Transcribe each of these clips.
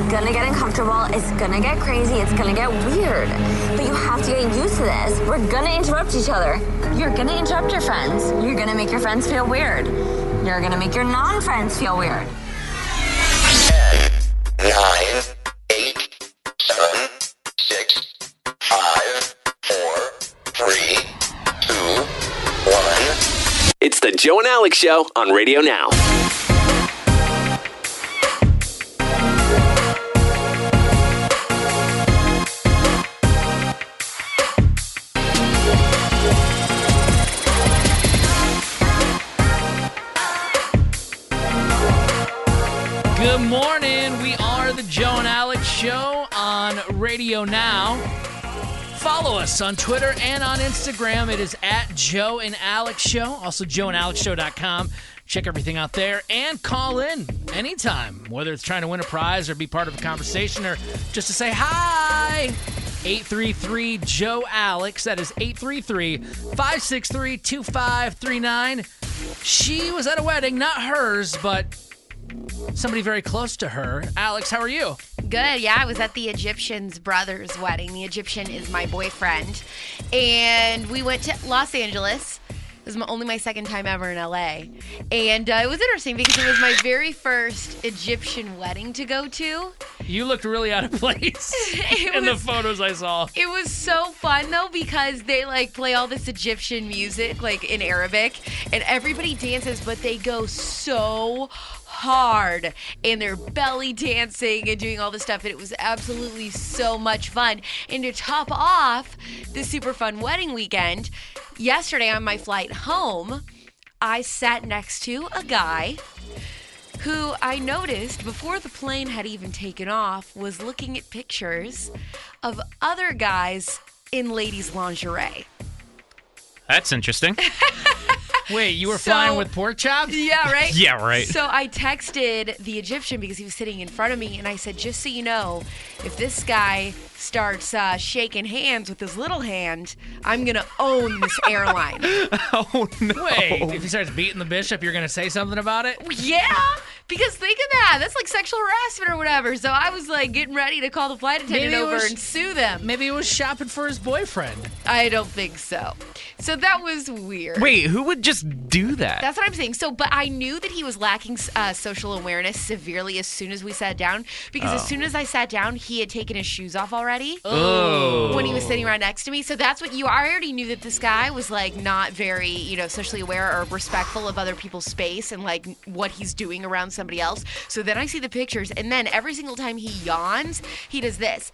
gonna get uncomfortable. It's gonna get crazy. It's gonna get weird. But you have to get used to this. We're gonna interrupt each other. You're gonna interrupt your friends. You're gonna make your friends feel weird. You're gonna make your non-friends feel weird. 10, 9, 8, 7, 6, 5, 4, 3, 2, 1. It's the Joe and Alex Show on Radio Now. Good morning. We are the Joe and Alex Show on Radio Now. Follow us on Twitter and on Instagram. It is at Joe and Alex Show. Also, joeandalexshow.com. Check everything out there and call in anytime, whether it's trying to win a prize or be part of a conversation or just to say hi. 833-JOE-ALEX. That is 833-563-2539. She was at a wedding, not hers, but somebody very close to her. Alex, how are you? Good, yeah. I was at the Egyptian's brother's wedding. The Egyptian is my boyfriend. And we went to Los Angeles. It was only my second time ever in LA. And it was interesting because it was my very first Egyptian wedding to go to. You looked really out of place in the photos I saw. It was so fun, though, because they, play all this Egyptian music, in Arabic. And everybody dances, but they go so hard, and they're belly dancing and doing all this stuff, and it was absolutely so much fun. And to top off the super fun wedding weekend, yesterday on my flight home, I sat next to a guy who I noticed before the plane had even taken off was looking at pictures of other guys in ladies' lingerie. That's interesting. Wait, you were flying with pork chops? Yeah, right? Yeah, right. So I texted the Egyptian because he was sitting in front of me, and I said, just so you know, if this guy starts shaking hands with his little hand, I'm going to own this airline. Oh, no. Wait, if he starts beating the bishop, you're going to say something about it? Yeah, because think of that. That's like sexual harassment or whatever. So I was getting ready to call the flight attendant over and sue them. Maybe he was shopping for his boyfriend. I don't think so. So that was weird. Wait, who would just do that? That's what I'm saying. So, but I knew that he was lacking social awareness severely as soon as we sat down, because as soon as I sat down, he had taken his shoes off already. Oh. When he was sitting right next to me. So that's what I already knew that this guy was not very, socially aware or respectful of other people's space and what he's doing around somebody else. So then I see the pictures, and then every single time he yawns, he does this.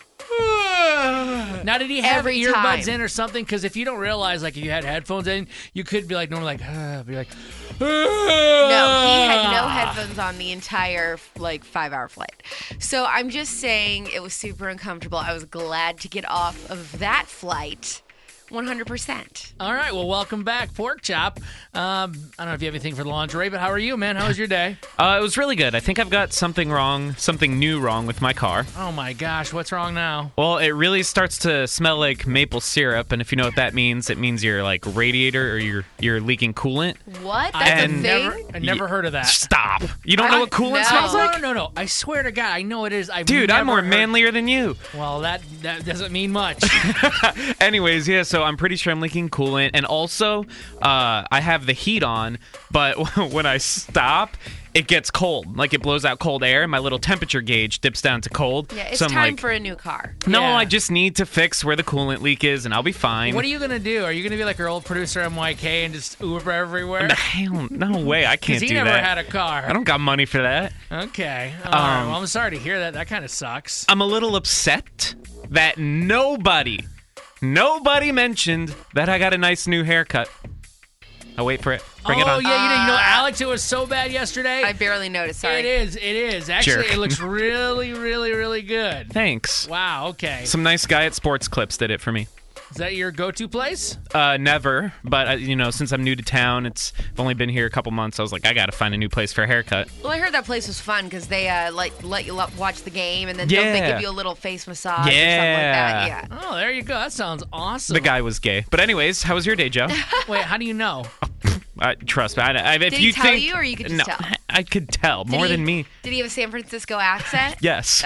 Now, did he have Every earbuds time. in or something? Because if you don't realize, if you had headphones in, you could be normally be like, No, he had no headphones on the entire 5-hour flight. So I'm just saying it was super uncomfortable. I was glad to get off of that flight 100%. All right, well, welcome back, Pork Chop. I don't know if you have anything for the lingerie, but how are you, man? How was your day? It was really good. I think I've got something new wrong with my car. Oh, my gosh, what's wrong now? Well, it really starts to smell like maple syrup, and if you know what that means, it means your radiator or you're leaking coolant. What? That's a thing? I never heard of that. Stop. You don't know what coolant no. smells like? No. I swear to God, I know it is. Dude, I'm more manlier than you. Well, that doesn't mean much. Anyways, yeah, so I'm pretty sure I'm leaking coolant, and also I have the heat on, but when I stop, it gets cold. It blows out cold air, and my little temperature gauge dips down to cold. Yeah, it's so I'm time for a new car. No, Yeah. I just need to fix where the coolant leak is, and I'll be fine. What are you going to do? Are you going to be like your old producer MYK and just Uber everywhere? Hell, no way. I can't Because do he that. never had a car. I don't got money for that. Okay. All right. Well, I'm sorry to hear that. That kind of sucks. I'm a little upset that nobody mentioned that I got a nice new haircut. I'll wait for it. Bring it on. Yeah, you know, Alex, it was so bad yesterday. I barely noticed. Sorry. It is. Actually, Jerk. it looks really, really, really good. Thanks. Wow, okay. Some nice guy at Sports Clips did it for me. Is that your go-to place? Never, but since I'm new to town, I've only been here a couple months. I was like, I gotta find a new place for a haircut. Well, I heard that place was fun because they let you watch the game, and then don't they give you a little face massage or something like that? Yeah. Oh, there you go. That sounds awesome. The guy was gay. But anyways, how was your day, Joe? Wait, how do you know? Trust me. If Did you he tell think, you, or you could just no, tell? I could tell more than me. Did he have a San Francisco accent? Yes.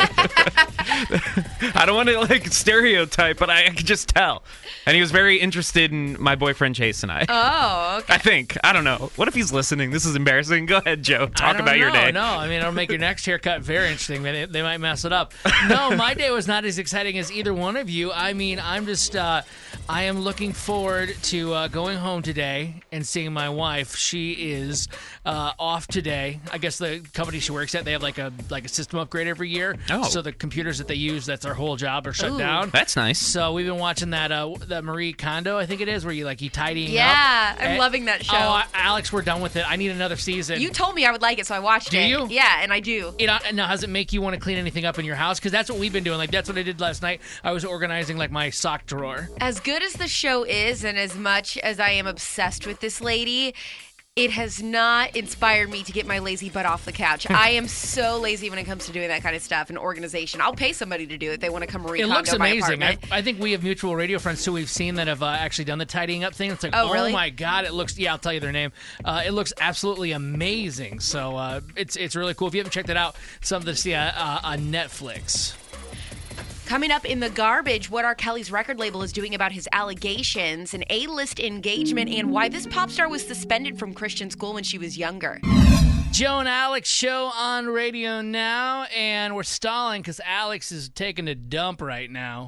I don't want to like stereotype, but I could just tell. And he was very interested in my boyfriend Chase and I. Oh, okay. I think. I don't know. What if he's listening? This is embarrassing. Go ahead, Joe. Talk about your day. No, I mean, it'll make your next haircut very interesting. They might mess it up. No, my day was not as exciting as either one of you. I mean, I'm just, I am looking forward to going home today and seeing my wife. She is off today. I guess the company she works at, they have like a system upgrade every year. Oh. So the computers that they use, that's our whole job, are shut down. That's nice. So we've been watching that Marie Kondo, I think it is, where you tidying up. Yeah, I'm loving that show. Oh, Alex, we're done with it. I need another season. You told me I would like it, so I watched it. Do you? Yeah, and I do. Now, does it make you want to clean anything up in your house? Because that's what we've been doing. Like, that's what I did last night. I was organizing, like, my sock drawer. As good as the show is, and as much as I am obsessed with this lady, it has not inspired me to get my lazy butt off the couch. I am so lazy when it comes to doing that kind of stuff and organization. I'll pay somebody to do it. They want to come Marie Kondo It looks my amazing. apartment. I think we have mutual radio friends too we've seen that have actually done the tidying up thing. It's like, Oh, really? my God, it looks, I'll tell you their name. It looks absolutely amazing. So it's really cool. If you haven't checked it out, something to see on Netflix. Coming up in the garbage, what R. Kelly's record label is doing about his allegations, an A-list engagement, and why this pop star was suspended from Christian school when she was younger. Joe and Alex show on radio now, and we're stalling because Alex is taking a dump right now.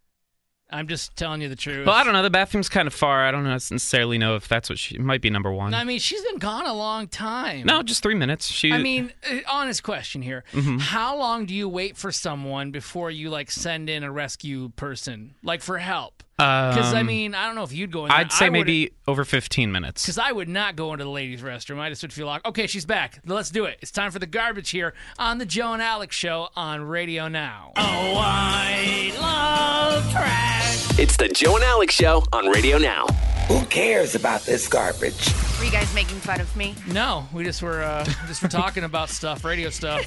I'm just telling you the truth. Well, I don't know. The bathroom's kind of far. I don't necessarily know if that's what she might be number one. I mean, she's been gone a long time. No, just 3 minutes. I mean, honest question here. How long do you wait for someone before you, send in a rescue person, for help? Because, I mean, I don't know if you'd go in there. I'd say maybe over 15 minutes. Because I would not go into the ladies' restroom. I just would feel like, okay, she's back. Let's do it. It's time for the garbage here on the Joe and Alex Show on Radio Now. Oh, I love trash. It's the Joe and Alex Show on Radio Now. Who cares about this garbage? Were you guys making fun of me? No, we just were talking about stuff, radio stuff.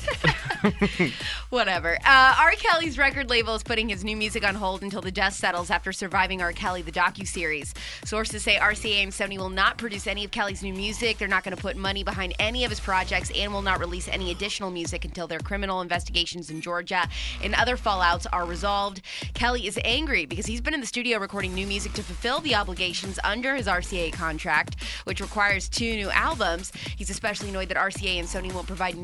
Whatever. R. Kelly's record label is putting his new music on hold until the dust settles after Surviving R. Kelly, the docuseries. Sources say RCA and Sony will not produce any of Kelly's new music. They're not going to put money behind any of his projects and will not release any additional music until their criminal investigations in Georgia and other fallouts are resolved. Kelly is angry because he's been in the studio recording new music to fulfill the obligations under his RCA contract, which requires 2 new albums. He's especially annoyed that RCA and Sony won't provide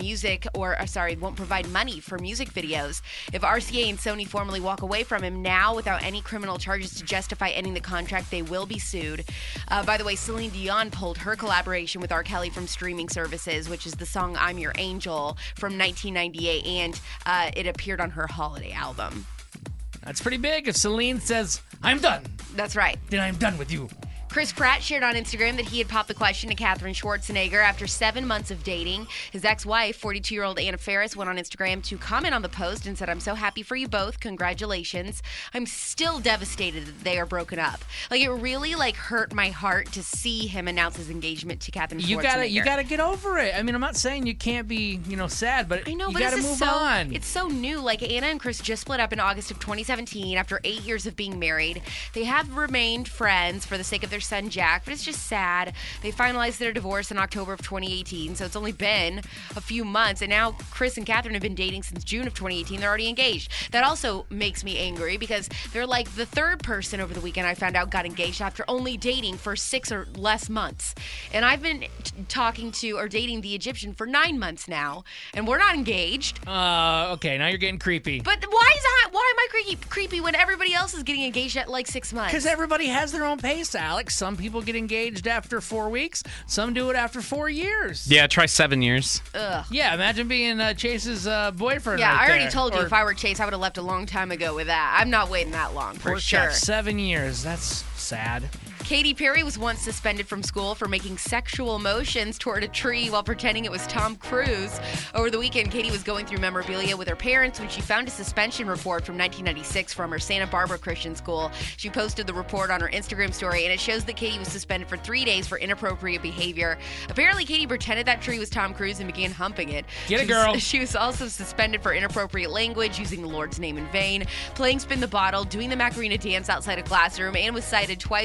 won't provide money for music videos. If RCA and Sony formally walk away from him now without any criminal charges to justify ending the contract, they will be sued. By the way, Celine Dion pulled her collaboration with R. Kelly from streaming services, which is the song I'm Your Angel from 1998, and it appeared on her holiday album. That's pretty big. If Celine says, I'm done, That's right. then I'm done with you. Chris Pratt shared on Instagram that he had popped the question to Katherine Schwarzenegger after 7 months of dating. His ex-wife, 42-year-old Anna Faris, went on Instagram to comment on the post and said, I'm so happy for you both. Congratulations. I'm still devastated that they are broken up. It really, hurt my heart to see him announce his engagement to Katherine Schwarzenegger. You gotta get over it. I mean, I'm not saying you can't be, sad, but I know, you but gotta this move is so, on. It's so new. Anna and Chris just split up in August of 2017 after 8 years of being married. They have remained friends for the sake of their son Jack, but it's just sad. They finalized their divorce in October of 2018, so it's only been a few months, and now Chris and Katherine have been dating since June of 2018. They're already engaged. That also makes me angry because they're the third person over the weekend I found out got engaged after only dating for 6 or less months. And I've been talking to or dating the Egyptian for 9 months now, and we're not engaged. Okay, now you're getting creepy. But why am I creepy when everybody else is getting engaged at 6 months? Because everybody has their own pace, Alex. Some people get engaged after 4 weeks. Some do it after 4 years. Yeah, try 7 years. Ugh. Yeah, imagine being Chase's boyfriend. Yeah, right I already there. told you if I were Chase, I would have left a long time ago with that. I'm not waiting that long, for Poor sure. chap, 7 years. That's sad. Katy Perry was once suspended from school for making sexual motions toward a tree while pretending it was Tom Cruise. Over the weekend, Katy was going through memorabilia with her parents when she found a suspension report from 1996 from her Santa Barbara Christian school. She posted the report on her Instagram story, and it shows that Katy was suspended for 3 days for inappropriate behavior. Apparently, Katy pretended that tree was Tom Cruise and began humping it. Get it, girl. She was also suspended for inappropriate language, using the Lord's name in vain, playing Spin the Bottle, doing the Macarena dance outside a classroom, and was cited twice for wearing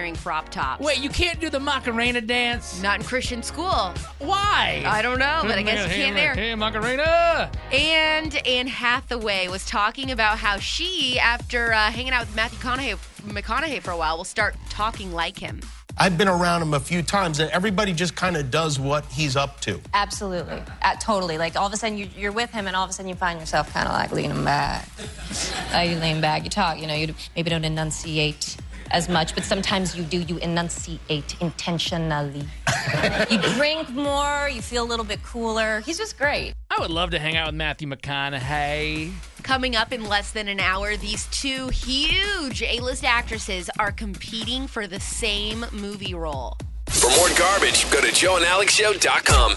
wearing crop tops. Wait, you can't do the Macarena dance? Not in Christian school. Why? I don't know, but I guess you can't there. Hey, Macarena! And Anne Hathaway was talking about how she, after hanging out with Matthew McConaughey for a while, will start talking like him. I've been around him a few times, and everybody just kind of does what he's up to. Absolutely. Totally. Like, all of a sudden, you're with him, and all of a sudden you find yourself kind of like leaning back. You lean back, you talk, you maybe don't enunciate as much, but sometimes you do. You enunciate intentionally. You drink more, you feel a little bit cooler. He's just great. I would love to hang out with Matthew McConaughey. Coming up in less than an hour, these two huge A-list actresses are competing for the same movie role. For more garbage, go to joeandalexshow.com.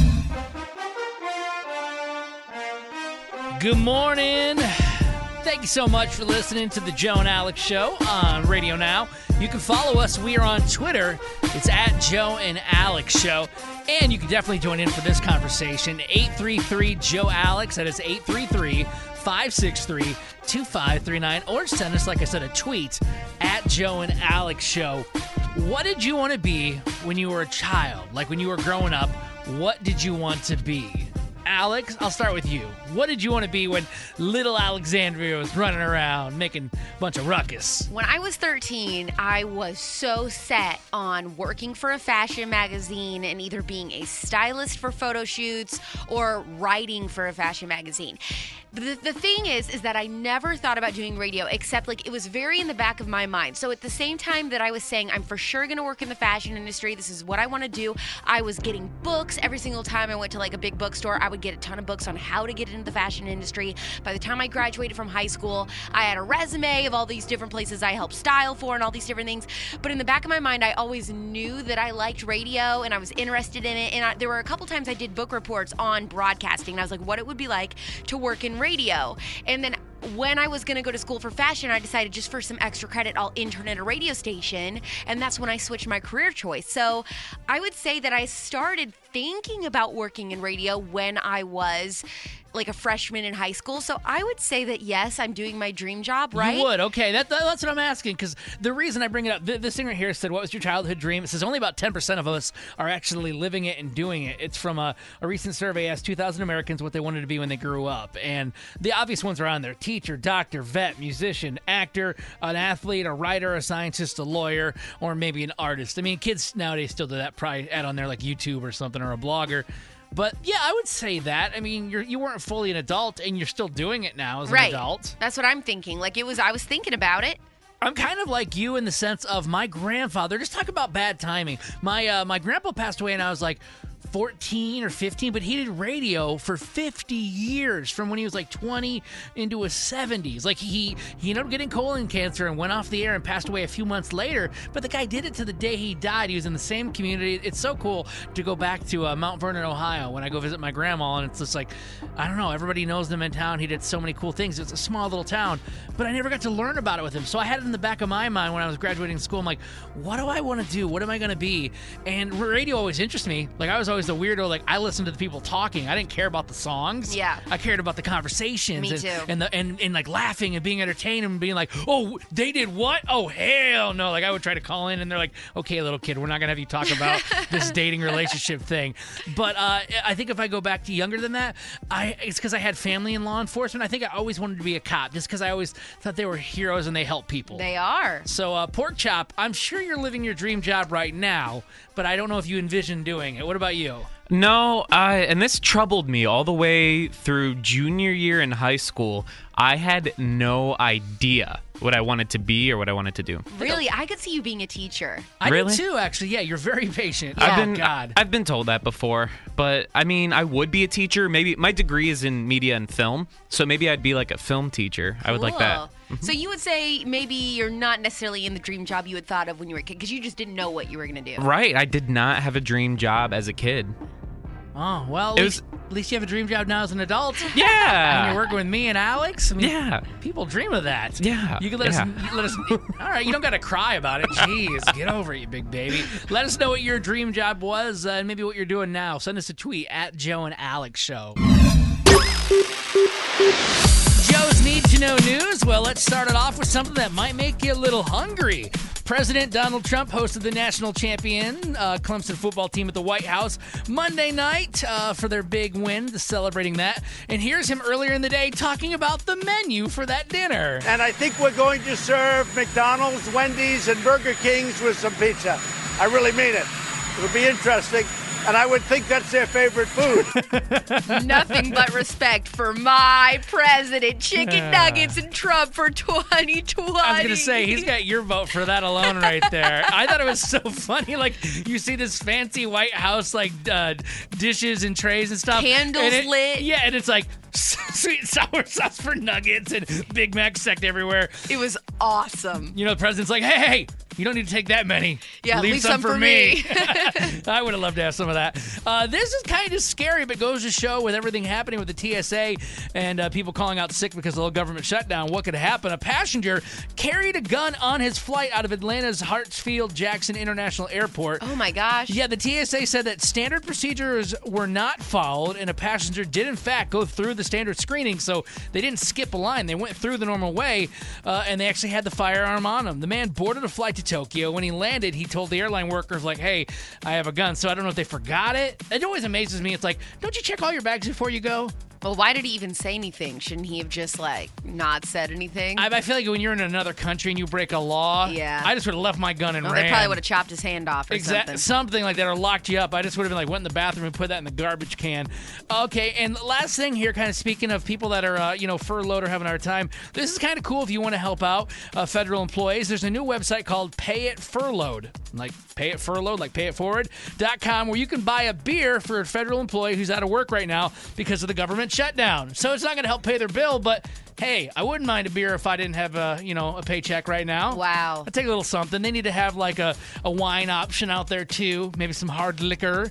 Good morning. Thank you so much for listening to the Joe and Alex Show on Radio Now. You can follow us. We are on Twitter. It's at Joe and Alex Show. And you can definitely join in for this conversation. 833-JOE-ALEX. That is 833-563-2539. Or send us, like I said, a tweet at Joe and Alex Show. What did you want to be when you were a child? Like when you were growing up, what did you want to be? Alex, I'll start with you. What did you want to be when little Alexandria was running around making a bunch of ruckus? When I was 13, I was so set on working for a fashion magazine and either being a stylist for photo shoots or writing for a fashion magazine. The thing is that I never thought about doing radio, except like it was very in the back of my mind. So at the same time that I was saying, I'm for sure going to work in the fashion industry, this is what I want to do, I was getting books every single time I went to like a big bookstore. I would get a ton of books on how to get into the fashion industry. By the time I graduated from high school, I had a resume of all these different places I helped style for and all these different things. But in the back of my mind, I always knew that I liked radio and I was interested in it. And there were a couple times I did book reports on broadcasting. And I was like, what it would be like to work in radio. And then when I was going to go to school for fashion, I decided just for some extra credit, I'll intern at a radio station. And that's when I switched my career choice. So I would say that I started thinking about working in radio when I was like a freshman in high school. So I would say that, yes, I'm doing my dream job, right? You would. Okay. That's what I'm asking, because the reason I bring it up, this thing right here said, what was your childhood dream? It says only about 10% of us are actually living it and doing it. It's from a recent survey asked 2,000 Americans what they wanted to be when they grew up. And the obvious ones are on there: teacher, doctor, vet, musician, actor, an athlete, a writer, a scientist, a lawyer, or maybe an artist. I mean, kids nowadays still do that, probably add on there like YouTube or something, or a blogger. But yeah, I would say that. I mean, you weren't fully an adult, and you're still doing it now as an adult. That's what I'm thinking. Like I was thinking about it. I'm kind of like you in the sense of my grandfather. Just talk about bad timing. My grandpa passed away, and I was like 14 or 15, but he did radio for 50 years, from when he was like 20 into his 70s. Like he ended up getting colon cancer and went off the air and passed away a few months later, but the guy did it to the day he died. He was in the same community. It's so cool to go back to Mount Vernon, Ohio, when I go visit my grandma, and it's just like, I don't know, everybody knows him in town. He did so many cool things. It's a small little town, but I never got to learn about it with him. So I had it in the back of my mind when I was graduating school. I'm like, what do I want to do? What am I going to be? And radio always interests me. Like, I was always the weirdo. Like, I listened to the people talking. I didn't care about the songs. Yeah. I cared about the conversations. Me too. And like laughing and being entertained and being like, oh, they did what? Oh, hell no. Like, I would try to call in, and they're like, okay, little kid, we're not going to have you talk about this dating relationship thing. But I think if I go back to younger than that, it's because I had family in law enforcement. I think I always wanted to be a cop, just because I always thought they were heroes and they help people. They are. So, Pork Chop, I'm sure you're living your dream job right now, but I don't know if you envision doing it. What about you? No, and this troubled me all the way through junior year in high school. I had no idea what I wanted to be or what I wanted to do. Really? I could see you being a teacher. I Really? do too, actually. Yeah, you're very patient. Yeah. I've been told that before, but I mean, I would be a teacher. Maybe my degree is in media and film, so maybe I'd be like a film teacher. I would like that. Cool. So you would say maybe you're not necessarily in the dream job you had thought of when you were a kid, because you just didn't know what you were going to do. Right. I did not have a dream job as a kid. Oh, well, at least you have a dream job now as an adult. Yeah. And you're working with me and Alex. I mean, Yeah. People dream of that. Yeah. You can let us. All right, you don't got to cry about it. Jeez, get over it, you big baby. Let us know what your dream job was and maybe what you're doing now. Send us a tweet at Joe and Alex Show. Joe's Need to Know News Well, let's start it off with something that might make you a little hungry. President Donald Trump hosted the national champion Clemson football team at the White House Monday night for their big win, celebrating that. And here's him earlier in the day talking about the menu for that dinner. And I think we're going to serve McDonald's, Wendy's, and Burger King's with some pizza. I really mean it. It'll be interesting. And I would think that's their favorite food. Nothing but respect for my president. Chicken nuggets and Trump for 2020. I was going to say, he's got your vote for that alone right there. I thought it was so funny. Like, you see this fancy White House, like, dishes and trays and stuff. Candles and lit. Yeah, and it's like sweet and sour sauce for nuggets and Big Mac stacked everywhere. It was awesome. You know, the president's like, hey, you don't need to take that many. Yeah, leave some for me. I would have loved to have some of that. This is kind of scary, but goes to show with everything happening with the TSA and people calling out sick because of the whole government shutdown, what could happen. A passenger carried a gun on his flight out of Atlanta's Hartsfield-Jackson International Airport. Oh, my gosh. Yeah, the TSA said that standard procedures were not followed, and a passenger did, in fact, go through the standard screening, so they didn't skip a line. They went through the normal way, and they actually had the firearm on him. The man boarded a flight to Tokyo. When he landed, he told the airline workers, like, hey, I have a gun. So I don't know if they forgot it. It always amazes me. It's like, don't you check all your bags before you go? Well, why did he even say anything? Shouldn't he have just, like, not said anything? I feel like when you're in another country and you break a law, yeah. I just would have left my gun and ran. They probably would have chopped his hand off or something. Something like that, or locked you up. I just would have been like, went in the bathroom and put that in the garbage can. Okay, and last thing here, kind of speaking of people that are, furloughed or having a hard time, this is kind of cool if you want to help out federal employees. There's a new website called Pay It Furloughed. Like Pay It Furloughed, like payitforward.com, where you can buy a beer for a federal employee who's out of work right now because of the government shutdown. So it's not going to help pay their bill, but hey, I wouldn't mind a beer if I didn't have a paycheck right now. Wow. I'd take a little something. They need to have like a wine option out there too, maybe some hard liquor.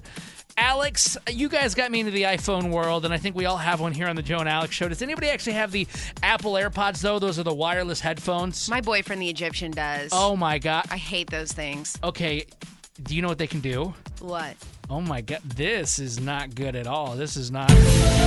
Alex, you guys got me into the iPhone world, and I think we all have one here on the Joe and Alex show. Does anybody actually have the Apple AirPods, though? Those are the wireless headphones. My boyfriend, the Egyptian, does. Oh, my God. I hate those things. Okay, do you know what they can do? What? Oh, my God. This is not good at all. This is not...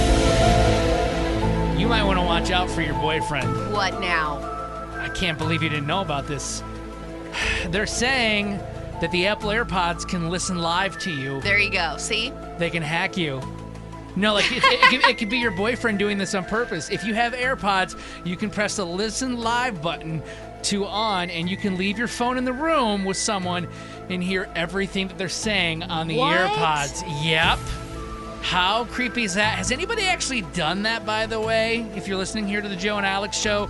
You might want to watch out for your boyfriend. What now? I can't believe you didn't know about this. They're saying that the Apple AirPods can listen live to you. There you go. See? They can hack you. No, like it could be your boyfriend doing this on purpose. If you have AirPods, you can press the listen live button to on, and you can leave your phone in the room with someone and hear everything that they're saying on the AirPods. Yep. How creepy is that? Has anybody actually done that, by the way? If you're listening here to the Joe and Alex show,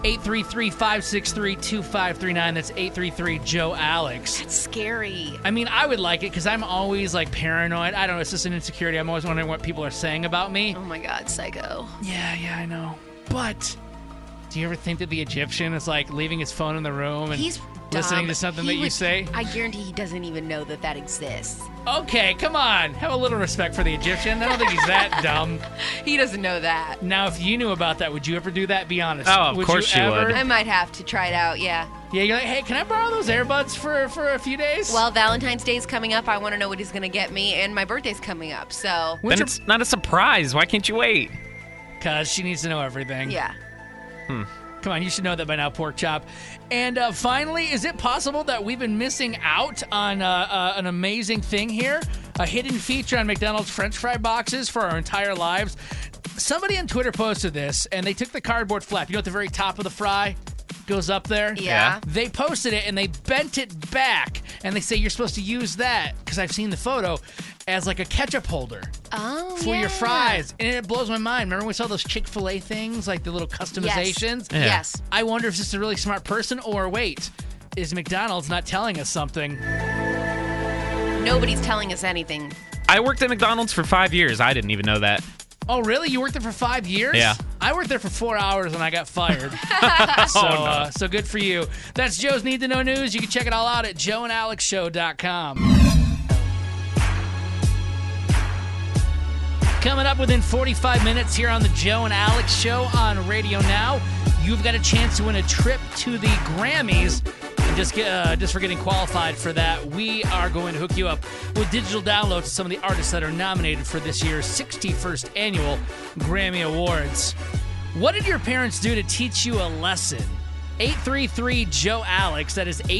833-563-2539. That's 833-JOE-ALEX. That's scary. I mean, I would like it because I'm always, like, paranoid. I don't know. It's just an insecurity. I'm always wondering what people are saying about me. Oh, my God. Psycho. Yeah, I know. But do you ever think that the Egyptian is, like, leaving his phone in the room and listening to something that you say? I guarantee he doesn't even know that exists. Okay, come on. Have a little respect for the Egyptian. I don't think he's that dumb. He doesn't know that. Now, if you knew about that, would you ever do that? Be honest. Oh, of course you would. I might have to try it out, yeah. Yeah, you're like, hey, can I borrow those earbuds for a few days? Well, Valentine's Day's coming up. I want to know what he's going to get me, and my birthday's coming up, so... Then it's not a surprise. Why can't you wait? Because she needs to know everything. Yeah. Come on, you should know that by now, Pork Chop. And finally, is it possible that we've been missing out on an amazing thing here? A hidden feature on McDonald's French fry boxes for our entire lives? Somebody on Twitter posted this, and they took the cardboard flap. You know, at the very top of the fry goes up there? Yeah. They posted it, and they bent it back, and they say you're supposed to use that, because I've seen the photo, as like a ketchup holder. Oh, for your fries. And it blows my mind. Remember when we saw those Chick-fil-A things, like the little customizations? Yes. Yeah. Yes. I wonder if this is a really smart person, or wait, is McDonald's not telling us something? Nobody's telling us anything. I worked at McDonald's for 5 years. I didn't even know that. Oh, really? You worked there for 5 years? Yeah. I worked there for 4 hours and I got fired. So good for you. That's Joe's Need to Know News. You can check it all out at joeandalexshow.com. Coming up within 45 minutes here on the Joe and Alex Show on Radio Now, you've got a chance to win a trip to the Grammys. And just for getting qualified for that, we are going to hook you up with digital downloads of some of the artists that are nominated for this year's 61st Annual Grammy Awards. What did your parents do to teach you a lesson? 833-JOE-ALEX. That is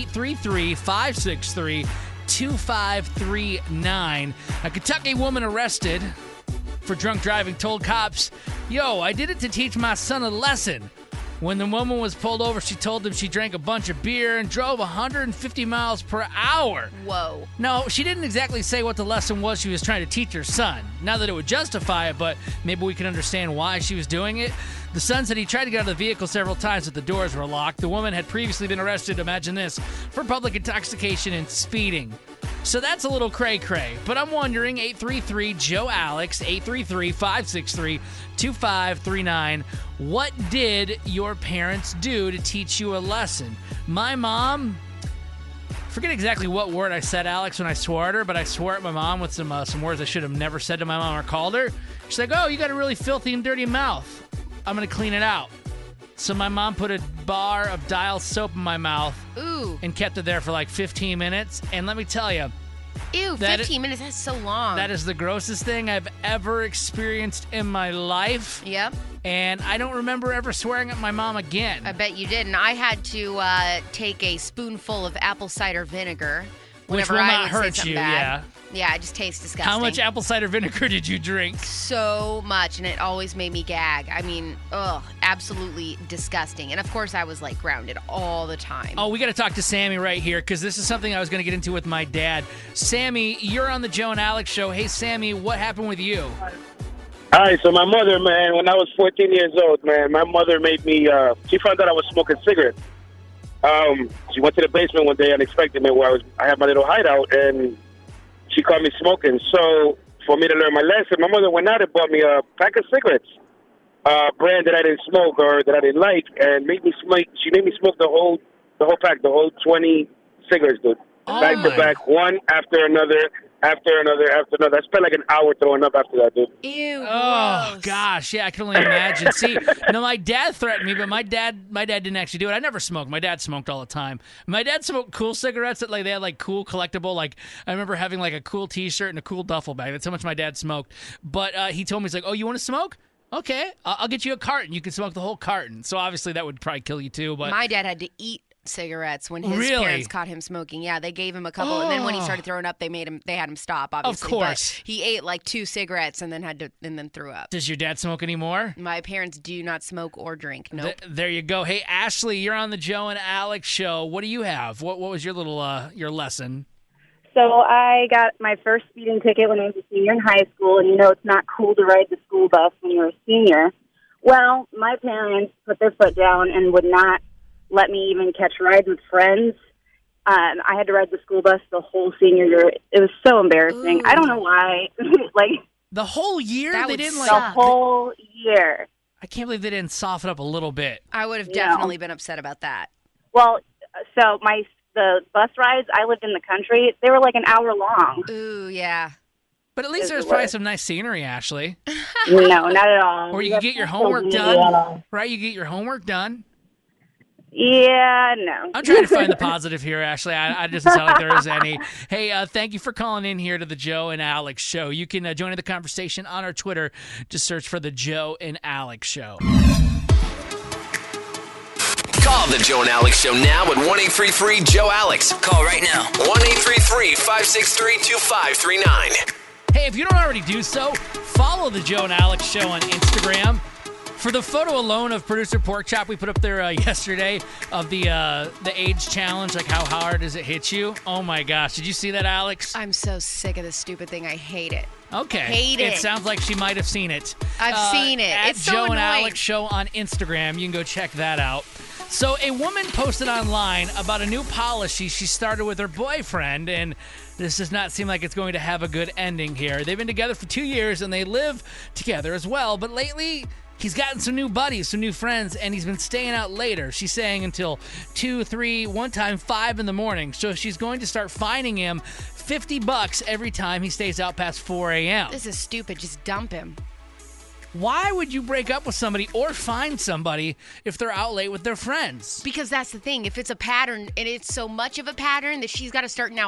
833-563-2539. A Kentucky woman arrested for drunk driving told cops, "Yo, I did it to teach my son a lesson." When the woman was pulled over, she told them she drank a bunch of beer and drove 150 miles per hour. Whoa. No, she didn't exactly say what the lesson was she was trying to teach her son. Not that it would justify it, but maybe we can understand why she was doing it. The son said he tried to get out of the vehicle several times, but the doors were locked. The woman had previously been arrested, imagine this, for public intoxication and speeding. So that's a little cray-cray. But I'm wondering, 833-JOE-ALEX, 833-563-2539, what did your parents do to teach you a lesson? My mom, forget exactly what word I said, Alex, when I swore at her, but I swore at my mom with some words I should have never said to my mom or called her. She's like, "Oh, you got a really filthy and dirty mouth. I'm going to clean it out." So my mom put a bar of Dial soap in my mouth. Ooh. And kept it there for like 15 minutes. And let me tell you, Ew, 15 minutes, that's so long. that is the grossest thing I've ever experienced in my life. Yep. And I don't remember ever swearing at my mom again. I bet you didn't. I had to take a spoonful of apple cider vinegar Which whenever will I not would hurt say something you, bad. Yeah, it just tastes disgusting. How much apple cider vinegar did you drink? So much, and it always made me gag. I mean, absolutely disgusting. And of course, I was like grounded all the time. Oh, we got to talk to Sammy right here because this is something I was going to get into with my dad. Sammy, you're on the Joe and Alex show. Hey, Sammy, what happened with you? Hi, so my mother, man, when I was 14 years old, man, my mother made me, she found out I was smoking cigarettes. She went to the basement one day unexpectedly where I had my little hideout, and she caught me smoking. So for me to learn my lesson, my mother went out and bought me a pack of cigarettes, brand that I didn't smoke or that I didn't like, and made me smoke. She made me smoke the whole pack, the whole 20 cigarettes, dude, back to back, one after another. After another. I spent like an hour throwing up after that, dude. Ew. Oh, gross. gosh. Yeah, I can only imagine. See, no, my dad threatened me, but my dad didn't actually do it. I never smoked. My dad smoked all the time. My dad smoked cool cigarettes that, like, they had, like, cool collectible. Like, I remember having, like, a cool T-shirt and a cool duffel bag. That's how much my dad smoked. But he told me, he's like, "Oh, you want to smoke? Okay, I'll get you a carton. You can smoke the whole carton." So, obviously, that would probably kill you, too. But My dad had to eat cigarettes when his Really? parents caught him smoking. Yeah, they gave him a couple, and then when he started throwing up, they had him stop. Obviously, course. but he ate like 2 cigarettes and then threw up. Does your dad smoke anymore? My parents do not smoke or drink. Nope. There you go. Hey, Ashley, you're on the Joe and Alex show. What do you have? What was your little your lesson? So I got my first speeding ticket when I was a senior in high school, and you know it's not cool to ride the school bus when you're a senior. Well, my parents put their foot down and would not let me even catch rides with friends. I had to ride the school bus the whole senior year. It was so embarrassing. Ooh. I don't know why. Like The whole year? That They would didn't the like. whole year. I can't believe they didn't soften up a little bit. I would have No. definitely been upset about that. Well, so the bus rides, I lived in the country. They were like an hour long. Ooh, yeah. But at least Is there's the probably worst. some nice scenery, Ashley. No, not at all. Or you We can get your have homework social media and done. all. Right? You get your homework done. Yeah, no. I'm trying to find the positive here, Ashley. I doesn't sound like there is any. Hey, thank you for calling in here to the Joe and Alex show. You can join in the conversation on our Twitter. Just search for the Joe and Alex show. Call the Joe and Alex show now at 1-833-JOE-ALEX. Call right now. 1-833-563-2539. Hey, if you don't already do so, follow the Joe and Alex show on Instagram. For the photo alone of producer Porkchop we put up there yesterday of the age challenge, like how hard does it hit you? Oh my gosh, did you see that, Alex? I'm so sick of this stupid thing. I hate it. Okay, Hate it. It sounds like she might have seen it. I've seen it. At It's so Joe and annoying. Alex show on Instagram. You can go check that out. So a woman posted online about a new policy she started with her boyfriend, and this does not seem like it's going to have a good ending here. They've been together for 2 years, and they live together as well, but lately he's gotten some new buddies, some new friends, and he's been staying out later. She's saying until 2, 3, one time 5 in the morning. So she's going to start fining him $50 every time he stays out past 4 a.m. This is stupid. Just dump him. Why would you break up with somebody or find somebody if they're out late with their friends? Because that's the thing. If it's a pattern, and it's so much of a pattern that she's got to start now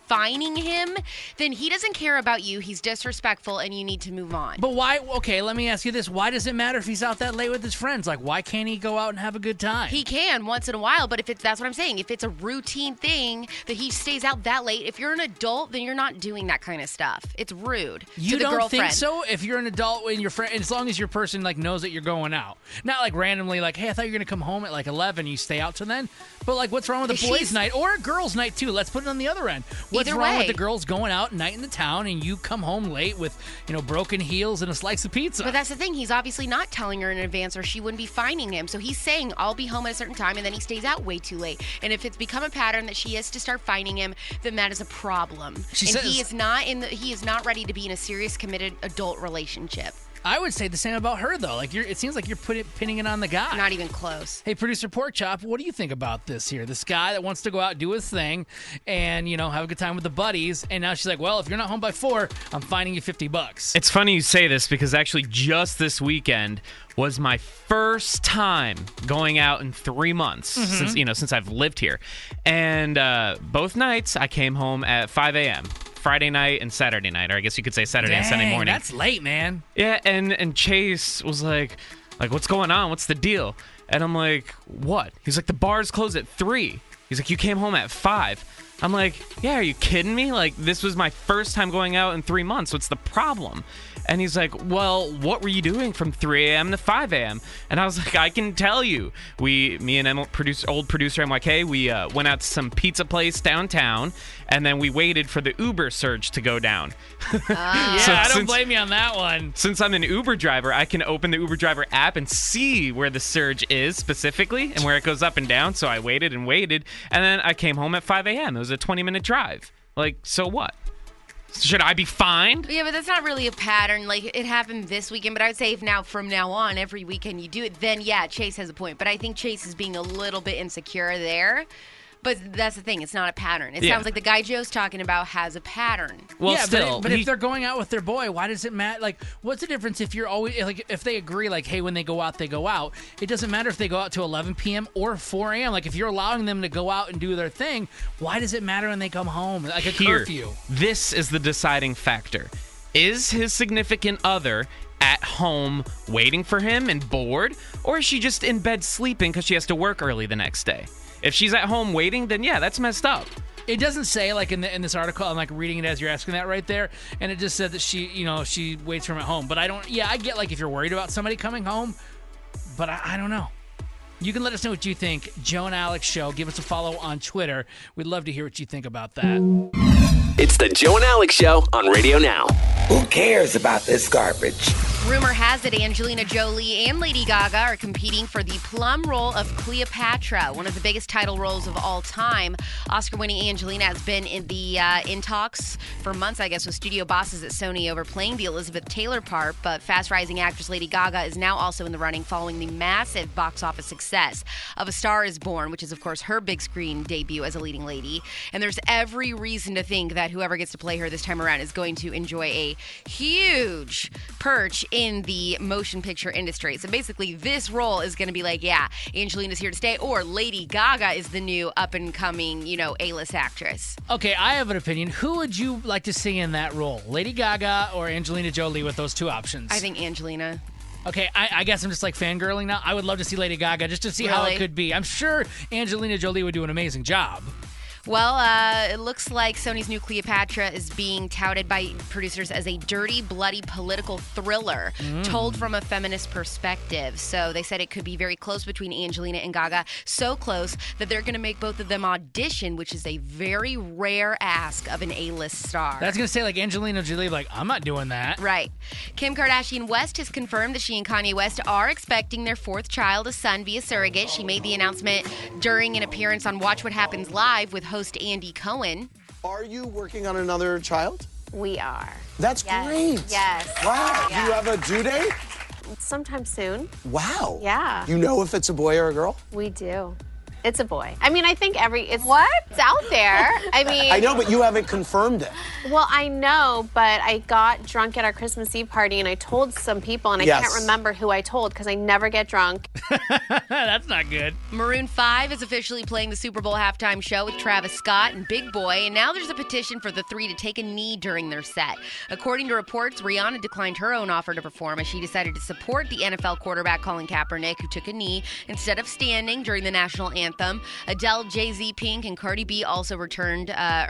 fining him, then he doesn't care about you. He's disrespectful, and you need to move on. But why? Okay, let me ask you this. Why does it matter if he's out that late with his friends? Like, why can't he go out and have a good time? He can once in a while, but that's what I'm saying. If it's a routine thing that he stays out that late, if you're an adult, then you're not doing that kind of stuff. It's rude. You to the don't girlfriend. think so? If you're an adult and your friend, as long as your person like knows that you're going out, not like randomly like, hey, I thought you were gonna come home at like 11. You stay out till then. But like, what's wrong with a boys' night or a girls' night too? Let's put it on the other end. What's Either wrong way. with the girls going out night in the town and you come home late with broken heels and a slice of pizza? But that's the thing. He's obviously not telling her in advance, or she wouldn't be fining him. So he's saying, I'll be home at a certain time, and then he stays out way too late. And if it's become a pattern that she has to start fining him, then that is a problem. He is not ready to be in a serious, committed adult relationship. I would say the same about her, though. Like, it seems like you're pinning it on the guy. Not even close. Hey, producer Porkchop, what do you think about this here? This guy that wants to go out, do his thing, and have a good time with the buddies, and now she's like, "Well, if you're not home by 4, I'm fining you $50." It's funny you say this because actually just this weekend was my first time going out in 3 months since I've lived here, and both nights I came home at 5 a.m. Friday night and Saturday night, or I guess you could say Saturday and Sunday morning. That's late, man. Yeah, and Chase was like, what's going on? What's the deal? And I'm like, what? He's like, the bars close at 3. He's like, you came home at 5. I'm like, yeah, are you kidding me? Like, this was my first time going out in 3 months. What's the problem? And he's like, well, what were you doing from 3 a.m. to 5 a.m.? And I was like, I can tell you. Me and old producer MYK, we went out to some pizza place downtown, and then we waited for the Uber surge to go down. I don't blame you on that one. Since I'm an Uber driver, I can open the Uber driver app and see where the surge is specifically and where it goes up and down. So I waited, and then I came home at 5 a.m. It was a 20-minute drive. Like, so what? Should I be fined? Yeah, but that's not really a pattern. Like, it happened this weekend, but I would say if from now on, every weekend you do it, then yeah, Chase has a point. But I think Chase is being a little bit insecure there. But that's the thing. It's not a pattern. It sounds like the guy Joe's talking about has a pattern. Well, yeah, still, but if they're going out with their boy, why does it matter? Like, what's the difference if you're always like if they agree, like, hey, when they go out, they go out. It doesn't matter if they go out to 11 p.m. or 4 a.m. Like, if you're allowing them to go out and do their thing, why does it matter when they come home? Like a curfew. This is the deciding factor. Is his significant other at home waiting for him and bored, or is she just in bed sleeping because she has to work early the next day? If she's at home waiting, then yeah, that's messed up. It doesn't say, like, in this article, I'm like reading it as you're asking that right there, and it just said that she waits for him at home. But I get like if you're worried about somebody coming home, but I don't know. You can let us know what you think. Joe and Alex Show. Give us a follow on Twitter. We'd love to hear what you think about that. It's the Joe and Alex Show on Radio Now. Who cares about this garbage? Rumor has it Angelina Jolie and Lady Gaga are competing for the plum role of Cleopatra, one of the biggest title roles of all time. Oscar-winning Angelina has been in talks for months, I guess, with studio bosses at Sony over playing the Elizabeth Taylor part, but fast-rising actress Lady Gaga is now also in the running following the massive box office success of A Star is Born, which is, of course, her big screen debut as a leading lady. And there's every reason to think that whoever gets to play her this time around is going to enjoy a huge perch in the motion picture industry. So basically, this role is going to be like, yeah, Angelina's here to stay, or Lady Gaga is the new up-and-coming, A-list actress. Okay, I have an opinion. Who would you like to see in that role? Lady Gaga or Angelina Jolie with those two options? I think Angelina. Okay, I guess I'm just like fangirling now. I would love to see Lady Gaga just to see how it could be. I'm sure Angelina Jolie would do an amazing job. Well, it looks like Sony's new Cleopatra is being touted by producers as a dirty, bloody political thriller told from a feminist perspective. So they said it could be very close between Angelina and Gaga, so close that they're going to make both of them audition, which is a very rare ask of an A-list star. That's going to say, like, Angelina Jolie, like, I'm not doing that. Right. Kim Kardashian West has confirmed that she and Kanye West are expecting their fourth child, a son, via surrogate. She made the announcement during an appearance on Watch What Happens Live with host Andy Cohen. Are you working on another child? We are. That's great. Yes. Wow. Yeah. Do you have a due date? Sometime soon. Wow. Yeah. You know if it's a boy or a girl? We do. It's a boy. I mean, I think it's out there. I mean, I know, but you haven't confirmed it. Well, I know, but I got drunk at our Christmas Eve party, and I told some people, and I can't remember who I told because I never get drunk. That's not good. Maroon 5 is officially playing the Super Bowl halftime show with Travis Scott and Big Boy, and now there's a petition for the three to take a knee during their set. According to reports, Rihanna declined her own offer to perform as she decided to support the NFL quarterback Colin Kaepernick, who took a knee instead of standing during the national anthem. Adele, Jay-Z, Pink, and Cardi B also turned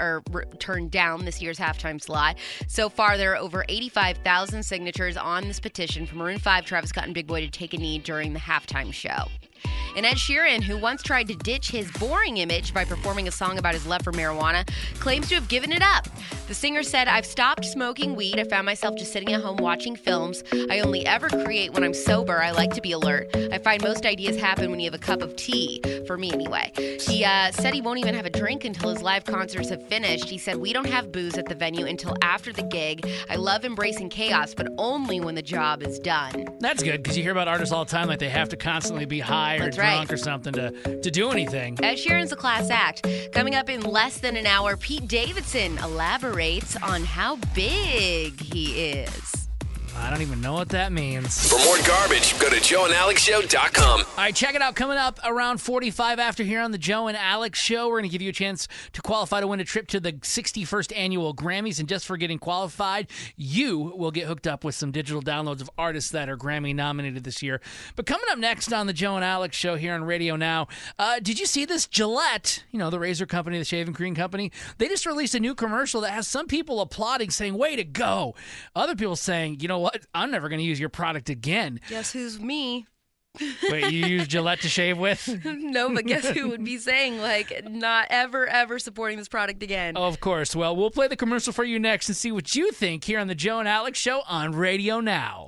down this year's halftime slot. So far, there are over 85,000 signatures on this petition for Maroon 5, Travis Scott, and Big Boy to take a knee during the halftime show. And Ed Sheeran, who once tried to ditch his boring image by performing a song about his love for marijuana, claims to have given it up. The singer said, "I've stopped smoking weed. I found myself just sitting at home watching films. I only ever create when I'm sober. I like to be alert. I find most ideas happen when you have a cup of tea," for me anyway. He said he won't even have a drink until his live concerts have finished. He said, "We don't have booze at the venue until after the gig. I love embracing chaos, but only when the job is done." That's good, because you hear about artists all the time, like they have to constantly be high or drunk or something to do anything. Ed Sheeran's a class act. Coming up in less than an hour, Pete Davidson elaborates on how big he is. I don't even know what that means. For more garbage, go to joeandalexshow.com. All right, check it out. Coming up around 45 after here on the Joe and Alex Show, we're going to give you a chance to qualify to win a trip to the 61st Annual Grammys. And just for getting qualified, you will get hooked up with some digital downloads of artists that are Grammy nominated this year. But coming up next on the Joe and Alex Show here on Radio Now, did you see this? Gillette, the razor company, the shaving cream company, they just released a new commercial that has some people applauding, saying, "Way to go." Other people saying, "You know what? I'm never going to use your product again." Guess who's me? Wait, you use Gillette to shave with? No, but guess who would be saying, not ever supporting this product again? Of course. Well, we'll play the commercial for you next and see what you think here on the Joe and Alex Show on Radio Now.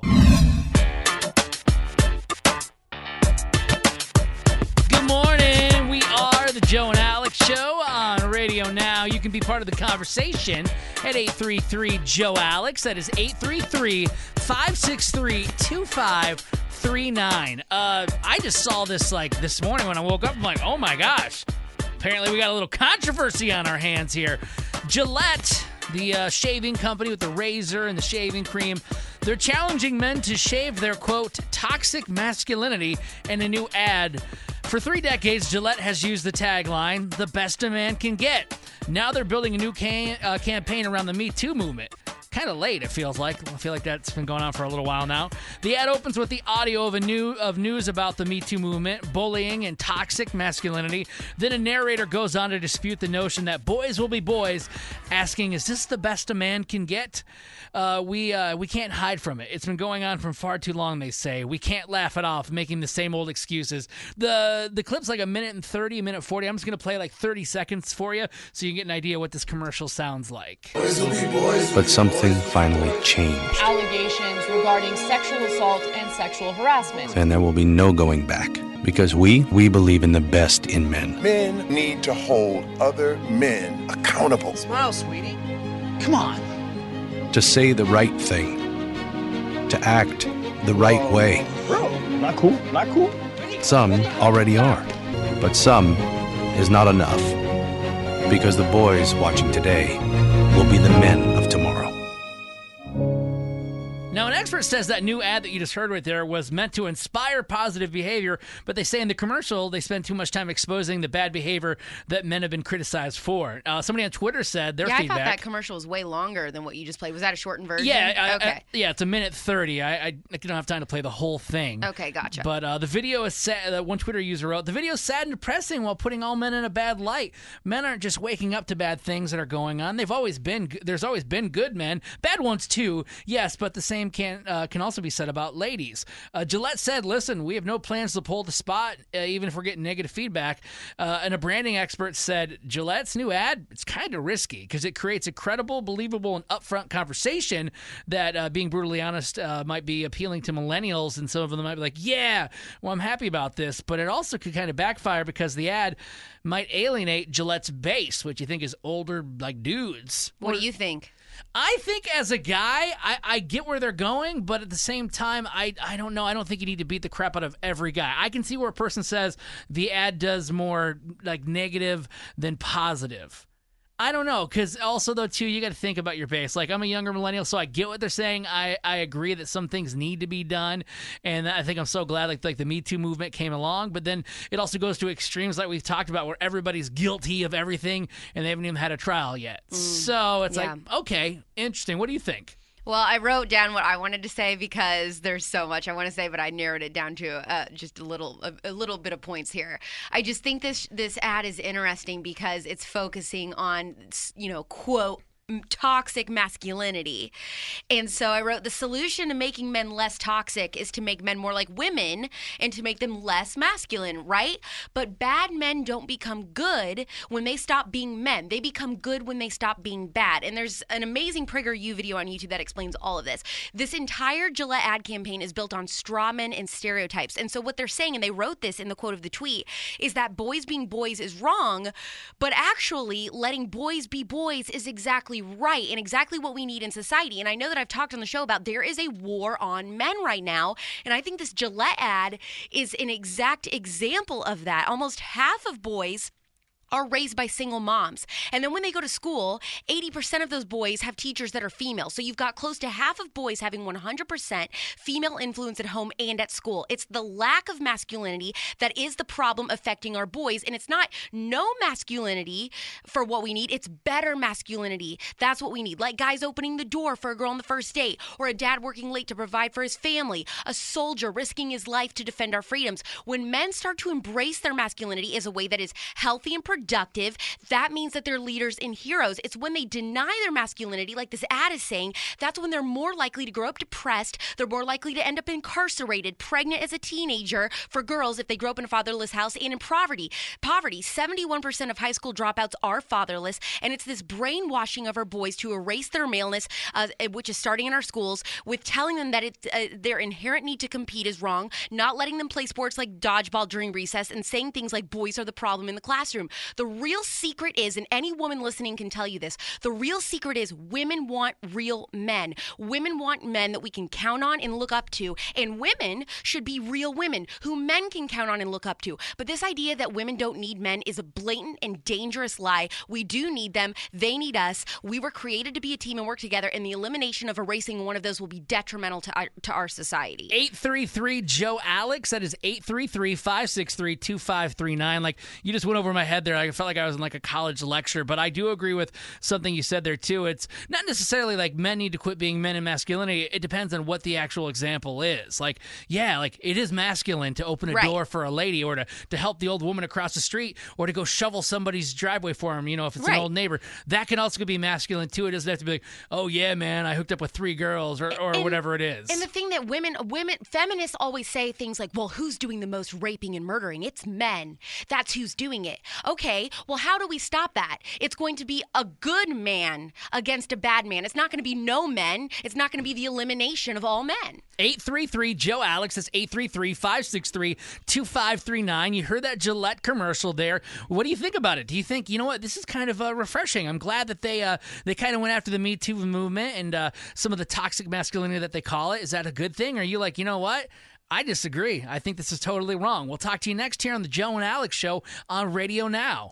Good morning. We are the Joe and Alex Show on Radio Now. You can be part of the conversation at 833-JOE-ALEX. That is 833-563-2539. I just saw this this morning when I woke up. I'm like, oh my gosh. Apparently we got a little controversy on our hands here. Gillette, the shaving company with the razor and the shaving cream, they're challenging men to shave their, quote, toxic masculinity in a new ad. For 3 decades, Gillette has used the tagline, "The best a man can get." Now they're building a new campaign around the Me Too movement. Kind of late, it feels like. I feel like that's been going on for a little while now. The ad opens with the audio of news about the Me Too movement, bullying, and toxic masculinity. Then a narrator goes on to dispute the notion that boys will be boys, asking, "Is this the best a man can get?" We can't hide from it. It's been going on for far too long, they say. We can't laugh it off, making the same old excuses. The clip's like 1:30, 1:40. I'm just going to play 30 seconds for you so you can get an idea what this commercial sounds like. Boys will be boys. But something finally changed. Allegations regarding sexual assault and sexual harassment. And there will be no going back. Because we believe in the best in men. Men need to hold other men accountable. Smile, sweetie. Come on. To say the right thing. To act the right way. Bro, not cool. Some already are. But some is not enough. Because the boys watching today will be the men of tomorrow. Now, an expert says that new ad that you just heard right there was meant to inspire positive behavior, but they say in the commercial they spend too much time exposing the bad behavior that men have been criticized for. Somebody on Twitter said their feedback. I thought that commercial was way longer than what you just played. Was that a shortened version? Yeah, okay. It's 1:30. I don't have time to play the whole thing. Okay, gotcha. But the video is sad. One Twitter user wrote, "The video is sad and depressing while putting all men in a bad light. Men aren't just waking up to bad things that are going on. There's always been good men, bad ones too. Yes, but the same can also be said about ladies." Gillette said, "Listen, we have no plans to pull the spot, even if we're getting negative feedback." And a branding expert said, "Gillette's new ad, it's kind of risky because it creates a credible, believable, and upfront conversation that, being brutally honest, might be appealing to millennials, and some of them might be like, yeah, well, I'm happy about this, but it also could kind of backfire because the ad might alienate Gillette's base, which you think is older, dudes." What do you think? I think as a guy, I get where they're going, but at the same time, I don't know. I don't think you need to beat the crap out of every guy. I can see where a person says the ad does more like negative than positive. I don't know, because also, though, too, you got to think about your base. Like, I'm a younger millennial, so I get what they're saying. I agree that some things need to be done, and I think I'm so glad like the Me Too movement came along, but then it also goes to extremes like we've talked about where everybody's guilty of everything, and they haven't even had a trial yet. So it's like, okay, interesting. What do you think? Well, I wrote down what I wanted to say because there's so much I want to say, but I narrowed it down to just a little bit of points here. I just think this ad is interesting because it's focusing on, quote, toxic masculinity. And so I wrote, the solution to making men less toxic is to make men more like women and to make them less masculine, right? But bad men don't become good when they stop being men. They become good when they stop being bad. And there's an amazing PragerU video on YouTube that explains all of this. This entire Gillette ad campaign is built on straw men and stereotypes. And so what they're saying, and they wrote this in the quote of the tweet, is that boys being boys is wrong, but actually letting boys be boys is exactly right and exactly what we need in society. And I know that I've talked on the show about there is a war on men right now, and I think this Gillette ad is an exact example of that. Almost half of boys are raised by single moms. And then when they go to school, 80% of those boys have teachers that are female. So you've got close to half of boys having 100% female influence at home and at school. It's the lack of masculinity that is the problem affecting our boys. And it's not no masculinity for what we need. It's better masculinity. That's what we need. Like guys opening the door for a girl on the first date, or a dad working late to provide for his family, a soldier risking his life to defend our freedoms. When men start to embrace their masculinity as a way that is healthy and productive, that means that they're leaders and heroes. It's when they deny their masculinity, like this ad is saying, that's when they're more likely to grow up depressed. They're more likely to end up incarcerated, pregnant as a teenager for girls if they grow up in a fatherless house, and in poverty. 71% of high school dropouts are fatherless, and it's this brainwashing of our boys to erase their maleness, which is starting in our schools, with telling them that their inherent need to compete is wrong, not letting them play sports like dodgeball during recess, and saying things like boys are the problem in the classroom. The real secret is, and any woman listening can tell you this, the real secret is women want real men. Women want men that we can count on and look up to, and women should be real women who men can count on and look up to. But this idea that women don't need men is a blatant and dangerous lie. We do need them. They need us. We were created to be a team and work together, and the elimination of erasing one of those will be detrimental to our society. 833-JOE-ALEX. That is 833-563-2539. Like, you just went over my head there. I felt like I was in like a college lecture, but I do agree with something you said there too. It's not necessarily like men need to quit being men in masculinity. It depends on what the actual example is. Like, yeah, like it is masculine to open a door for a lady, or to help the old woman across the street, or to go shovel somebody's driveway for them, if it's an old neighbor. That can also be masculine too. It doesn't have to be like, oh yeah, man, I hooked up with 3 girls or whatever it is. And the thing that feminists always say things like, well, who's doing the most raping and murdering? It's men. That's who's doing it. Okay, well, how do we stop that? It's going to be a good man against a bad man. It's not going to be no men. It's not going to be the elimination of all men. 833-JOE-ALEX. That's 833-563-2539. You heard that Gillette commercial there. What do you think about it? Do you think, you know what, this is kind of refreshing? I'm glad that they kind of went after the Me Too movement and some of the toxic masculinity that they call it. Is that a good thing? Or are you like, you know what? I disagree. I think this is totally wrong. We'll talk to you next here on the Joe and Alex Show on Radio Now.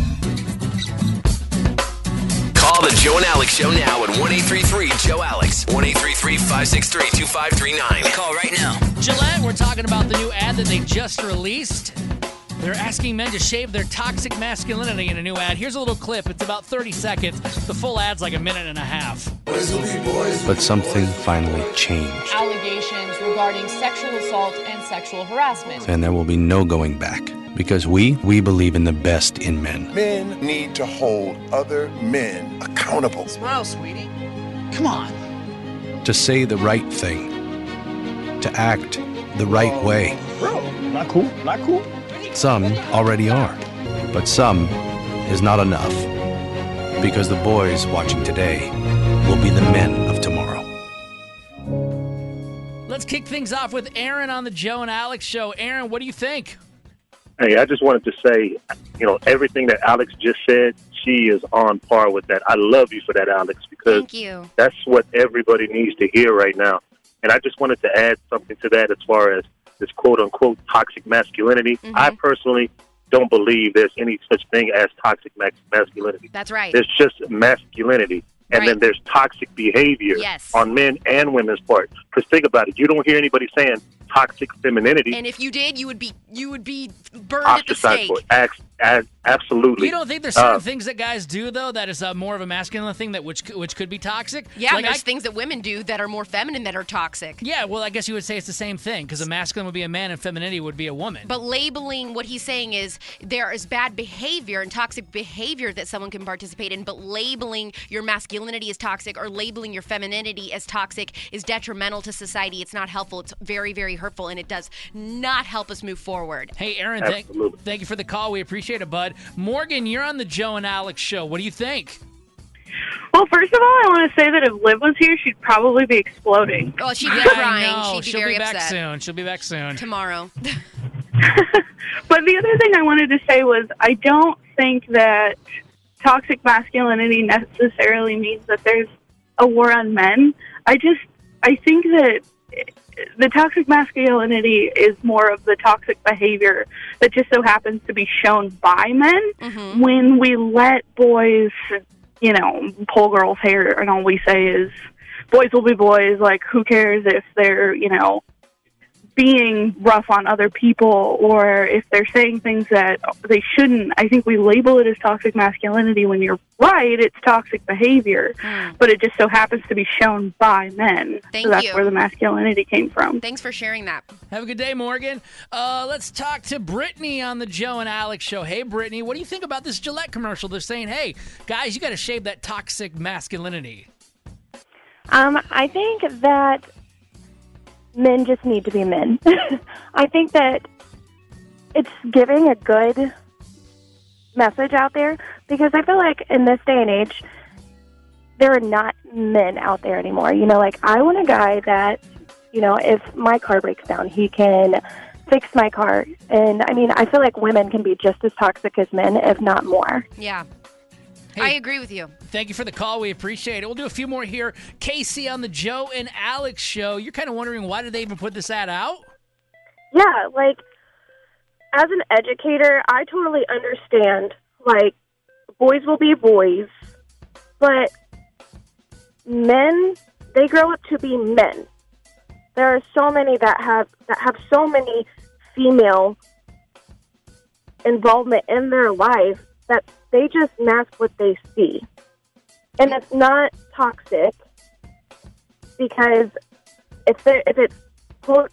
Call the Joe and Alex Show now at 1-833-JOE-ALEX. 1-833-563-2539. Call right now. Gillette, we're talking about the new ad that they just released. They're asking men to shave their toxic masculinity in a new ad. Here's a little clip. It's about 30 seconds. The full ad's like a minute and a half. But something finally changed. Allegations regarding sexual assault and sexual harassment. And there will be no going back. Because we believe in the best in men. Men need to hold other men accountable. Smile, sweetie. Come on. To say the right thing. To act the right way. Bro, not cool. Not cool. Some already are. But some is not enough. Because the boys watching today will be the men of tomorrow. Let's kick things off with Aaron on the Joe and Alex Show. Aaron, what do you think? Hey, I just wanted to say, everything that Alex just said, she is on par with that. I love you for that, Alex, because Thank you. that's what everybody needs to hear right now. And I just wanted to add something to that as far as this quote-unquote toxic masculinity. Mm-hmm. I personally don't believe there's any such thing as toxic masculinity. That's right. There's just masculinity. And then there's toxic behavior on men and women's part. Because think about it. You don't hear anybody saying toxic femininity. And if you did, you would be burned at the stake. Absolutely. You don't think there's certain things that guys do, though, that is more of a masculine thing that which could be toxic? Yeah, and there's things that women do that are more feminine that are toxic. Yeah, well, I guess you would say it's the same thing, because a masculine would be a man and femininity would be a woman. But labeling, what he's saying is there is bad behavior and toxic behavior that someone can participate in, but labeling your masculinity as toxic or labeling your femininity as toxic is detrimental to society. It's not helpful. It's very, very hurtful, and it does not help us move forward. Hey, Aaron, thank you for the call. We appreciate it, bud. Morgan, you're on the Joe and Alex show. What do you think? Well, first of all, I want to say that if Liv was here, she'd probably be exploding. Well, she'd be crying. She'd be She'll very be back upset. soon. She'll be back soon. Tomorrow. But the other thing I wanted to say was I don't think that toxic masculinity necessarily means that there's a war on men. I think that the toxic masculinity is more of the toxic behavior that just so happens to be shown by men when we let boys, pull girls' hair and all we say is boys will be boys. Like, who cares if they're, being rough on other people or if they're saying things that they shouldn't. I think we label it as toxic masculinity when you're right, it's toxic behavior, but it just so happens to be shown by men. So that's where the masculinity came from. Thanks for sharing that. Have a good day, Morgan. Let's talk to Brittany on the Joe and Alex show. Hey, Brittany, what do you think about this Gillette commercial? They're saying, hey, guys, you got to shave that toxic masculinity. I think that men just need to be men. I think that it's giving a good message out there because I feel like in this day and age, there are not men out there anymore. I want a guy that, if my car breaks down, he can fix my car. And, I feel like women can be just as toxic as men, if not more. Yeah. Hey, I agree with you. Thank you for the call. We appreciate it. We'll do a few more here. Casey on the Joe and Alex show. You're kind of wondering, why did they even put this ad out? Yeah, as an educator, I totally understand, boys will be boys, but men, they grow up to be men. There are so many that have so many female involvement in their life that they just mask what they see. And it's not toxic because if it's quote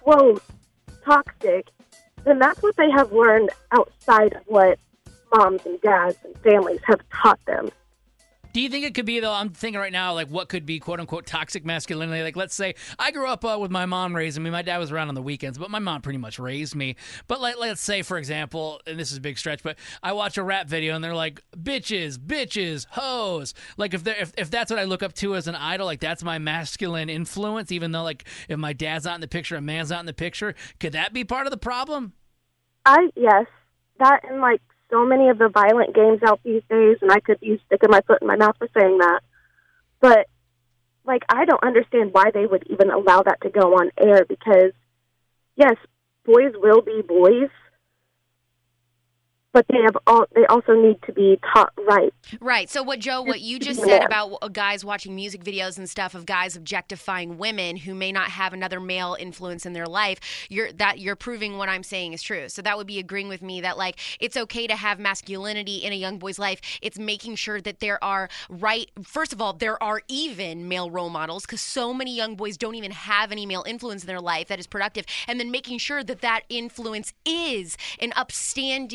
toxic, then that's what they have learned outside of what moms and dads and families have taught them. Do you think it could be, though, I'm thinking right now, what could be, quote-unquote, toxic masculinity? Let's say I grew up with my mom raising me. My dad was around on the weekends, but my mom pretty much raised me. But let's say, for example, and this is a big stretch, but I watch a rap video, and they're like, bitches, hoes. If that's what I look up to as an idol, that's my masculine influence, even though, if my dad's not in the picture, a man's not in the picture, could that be part of the problem? Yes. That and, so many of the violent games out these days, and I could be sticking my foot in my mouth for saying that. But, I don't understand why they would even allow that to go on air because, yes, boys will be boys, but they also need to be taught right. Right. So what you just said about guys watching music videos and stuff of guys objectifying women who may not have another male influence in their life, you're proving what I'm saying is true. So that would be agreeing with me that it's okay to have masculinity in a young boy's life. It's making sure that there are first of all, there are even male role models because so many young boys don't even have any male influence in their life that is productive, and then making sure that influence is an upstanding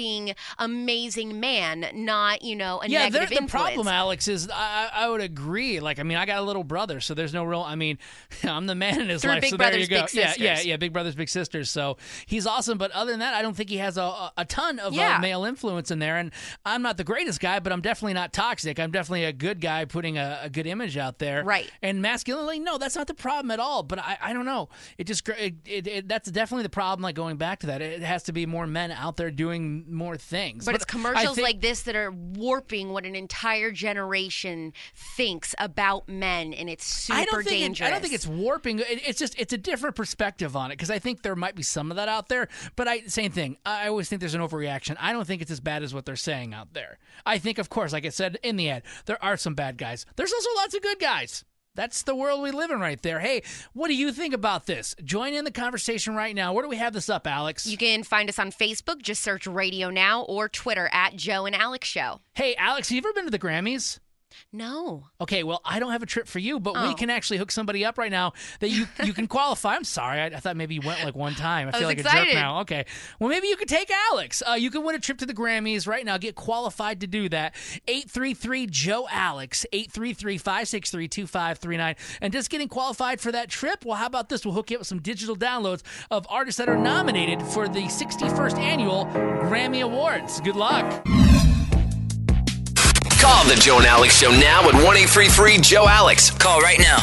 amazing man, not, a negative the influence. problem, Alex, is I would agree. Like, I mean, I got a little brother, so there's no real. I mean, I'm the man in his life, so there you go. Yeah, big brothers, big sisters. So he's awesome, but other than that, I don't think he has a ton of male influence in there. And I'm not the greatest guy, but I'm definitely not toxic. I'm definitely a good guy putting a good image out there. Right. And masculinity, no, that's not the problem at all. But I don't know. That's definitely the problem. Like, going back to that, it has to be more men out there doing more things. But it's commercials like this that are warping what an entire generation thinks about men, and it's super dangerous. I don't think it's warping. It's a different perspective on it, because I think there might be some of that out there. But same thing. I always think there's an overreaction. I don't think it's as bad as what they're saying out there. I think, of course, like I said in the ad, there are some bad guys. There's also lots of good guys. That's the world we live in right there. Hey, what do you think about this? Join in the conversation right now. Where do we have this up, Alex? You can find us on Facebook. Just search Radio Now, or Twitter at Joe and Alex Show. Hey, Alex, have you ever been to the Grammys? No. Okay, well, I don't have a trip for you, but we can actually hook somebody up right now that you can qualify. I'm sorry. I thought maybe you went like one time. I feel like excited. A jerk now. Okay. Well, maybe you could take Alex. You can win a trip to the Grammys right now. Get qualified to do that. 833-JOE-ALEX, 833-563-2539. And just getting qualified for that trip, well, how about this? We'll hook you up with some digital downloads of artists that are nominated for the 61st Annual Grammy Awards. Good luck. Call the Joe and Alex Show now at 1-833-JOE-ALEX. Call right now.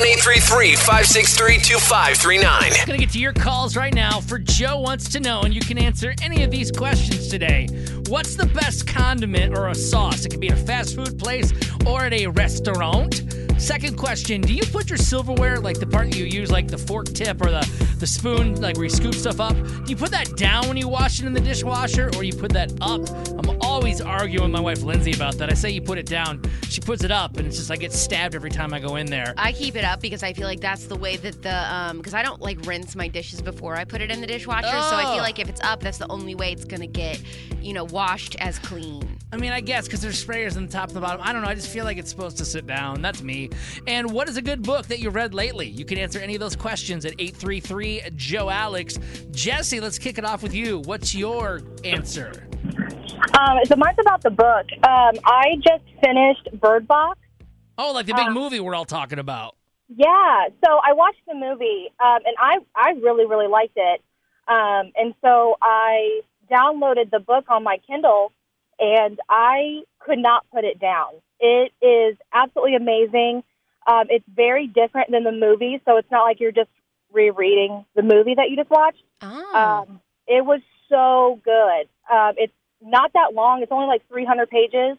1-833-563-2539. Gonna get to your calls right now for Joe Wants to Know, and you can answer any of these questions today. What's the best condiment or a sauce? It could be at a fast food place or at a restaurant. Second question, do you put your silverware, like the part that you use, like the fork tip or the spoon, like where you scoop stuff up, do you put that down when you wash it in the dishwasher, or you put that up? I'm always arguing with my wife Lindsay about that. I say you put it down, she puts it up, and it's just I get stabbed every time I go in there. I keep it up because I feel like that's the way that because I don't like rinse my dishes before I put it in the dishwasher, so I feel like if it's up, that's the only way it's gonna get, washed as clean. I mean, I guess because there's sprayers on the top and the bottom. I don't know. I just feel like it's supposed to sit down. That's me. And what is a good book that you read lately? You can answer any of those questions at 833-JOE-ALEX. Jesse, let's kick it off with you. What's your answer? So mine's about the book. I just finished Bird Box. Oh, like the big movie we're all talking about. Yeah. So I watched the movie, and I really, really liked it. And so I downloaded the book on my Kindle, and I could not put it down. It is absolutely amazing. It's very different than the movie, so it's not like you're just rereading the movie that you just watched. Oh. It was so good. It's not that long. It's only like 300 pages.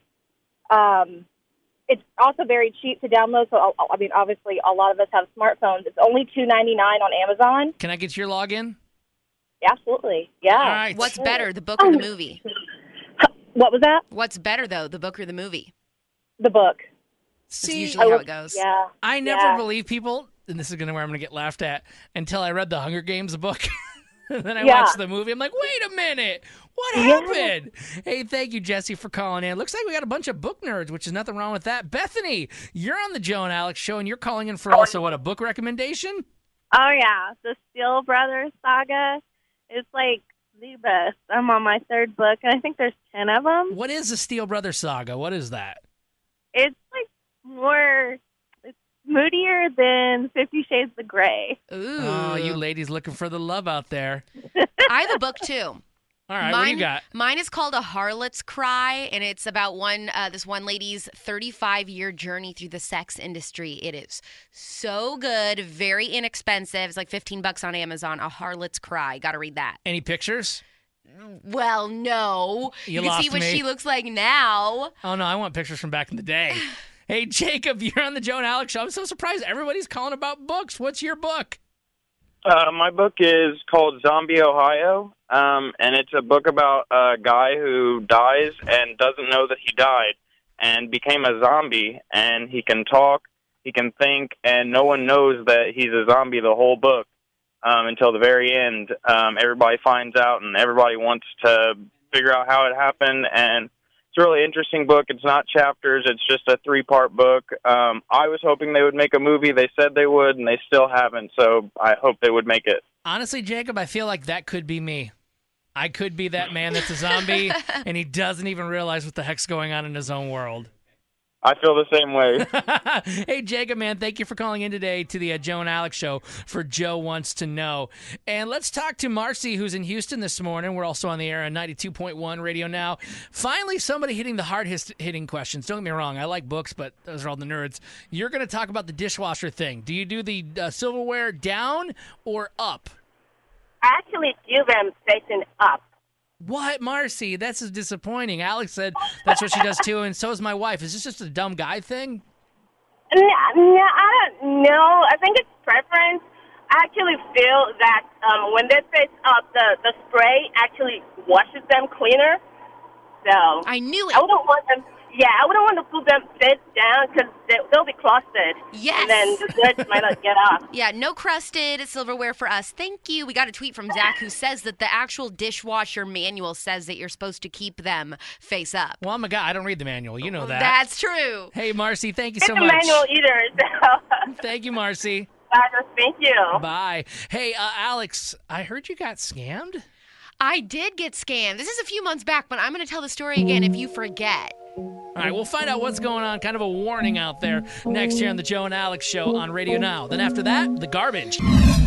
It's also very cheap to download, so, I mean, obviously, a lot of us have smartphones. It's only $2.99 on Amazon. Can I get your login? Absolutely, yeah. All right. What's better, the book or the movie? What was that? What's better, though, the book or the movie? The book. That's usually how it goes. Yeah. I never believe people, and this is where I'm going to get laughed at, until I read the Hunger Games book. And then I watched the movie. I'm like, wait a minute. What happened? Hey, thank you, Jesse, for calling in. Looks like we got a bunch of book nerds, which is nothing wrong with that. Bethany, you're on the Joe and Alex Show, and you're calling in for also, a book recommendation? Oh, yeah. The Steele Brothers saga is like the best. I'm on my third book, and I think there's 10 of them. What is the Steele Brothers saga? What is that? It's like it's moodier than 50 Shades of Grey. Ooh. Oh, you ladies looking for the love out there. I have a book, too. All right, what do you got? Mine is called A Harlot's Cry, and it's about this one lady's 35-year journey through the sex industry. It is so good, very inexpensive. It's like $15 on Amazon. A Harlot's Cry. Got to read that. Any pictures? Well, no. You can see what me. she looks like now. Oh, no, I want pictures from back in the day. Hey, Jacob, you're on the Joe and Alex Show. I'm so surprised everybody's calling about books. What's your book? My book is called Zombie Ohio, and it's a book about a guy who dies and doesn't know that he died and became a zombie, and he can talk, he can think, and no one knows that he's a zombie the whole book until the very end. Everybody finds out, and everybody wants to figure out how it happened, and it's a really interesting book. It's not chapters. It's just a 3-part book. I was hoping they would make a movie. They said they would, and they still haven't, so I hope they would make it. Honestly, Jacob, I feel like that could be me. I could be that man that's a zombie, and he doesn't even realize what the heck's going on in his own world. I feel the same way. Hey, Jacob, man, thank you for calling in today to the Joe and Alex Show for Joe Wants to Know. And let's talk to Marcy, who's in Houston this morning. We're also on the air on 92.1 Radio Now. Finally, somebody hitting the hard-hitting questions. Don't get me wrong, I like books, but those are all the nerds. You're going to talk about the dishwasher thing. Do you do the silverware down or up? I actually do them facing up. What, Marcy? That's disappointing. Alex said that's what she does too, and so is my wife. Is this just a dumb guy thing? No, I don't know. I think it's preference. I actually feel that when they face up, the spray actually washes them cleaner. So I knew it. I wouldn't want them. Yeah, I wouldn't want to put them face down because they'll be crusted. Yes. And then the dirt might not get off. Yeah, no crusted silverware for us. Thank you. We got a tweet from Zach who says that the actual dishwasher manual says that you're supposed to keep them face up. Well, I'm a guy. I don't read the manual. You know that. That's true. Hey, Marcy, thank you It's so a much. manual either. So. Thank you, Marcy. Thank you. Bye. Hey, Alex, I heard you got scammed. I did get scammed. This is a few months back, but I'm going to tell the story again if you forget. All right, we'll find out what's going on. Kind of a warning out there next here on the Joe and Alex Show on Radio Now. Then after that, the garbage.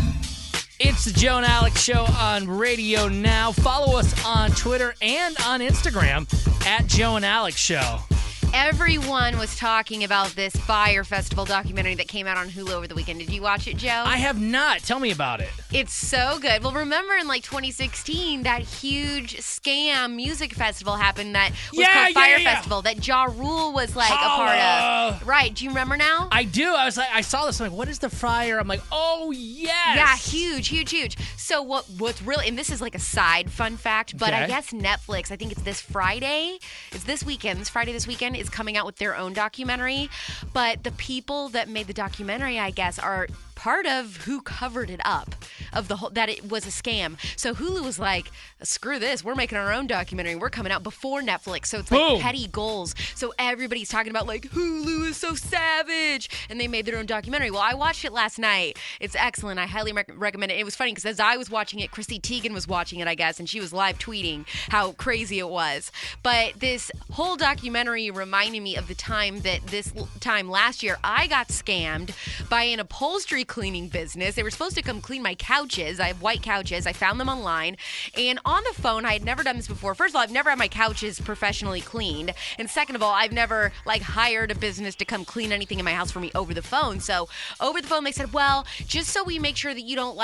It's the Joe and Alex Show on Radio Now. Follow us on Twitter and on Instagram at Joe and Alex Show. Everyone was talking about this Fire Festival documentary that came out on Hulu over the weekend. Did you watch it, Joe? I have not. Tell me about it. It's so good. Well, remember in 2016, that huge scam music festival happened that was called Fire Festival that Ja Rule was a part of. Right. Do you remember now? I do. I saw this. I'm like, what is the Fire? I'm like, oh, yes. Yeah, huge. So what's really, and this is like a side fun fact, but I guess Netflix, I think it's this Friday. It's this weekend. This Friday this weekend is coming out with their own documentary, but the people that made the documentary, I guess, are part of who covered it up of the whole that it was a scam. So Hulu was like, screw this, we're making our own documentary. We're coming out before Netflix, so it's like petty goals. So everybody's talking about like Hulu is so savage, and they made their own documentary. Well, I watched it last night. It's excellent. I highly recommend it. It was funny because as I was watching it, Chrissy Teigen was watching it, I guess, and she was live tweeting how crazy it was. But this whole documentary reminded me of the time that this time last year I got scammed by an upholstery cleaning business. They were supposed to come clean my couches. I have white couches. I found them online. And on the phone, I had never done this before. First of all, I've never had my couches professionally cleaned. And second of all, I've never hired a business to come clean anything in my house for me over the phone. So over the phone, they said, well, just so we make sure that you don't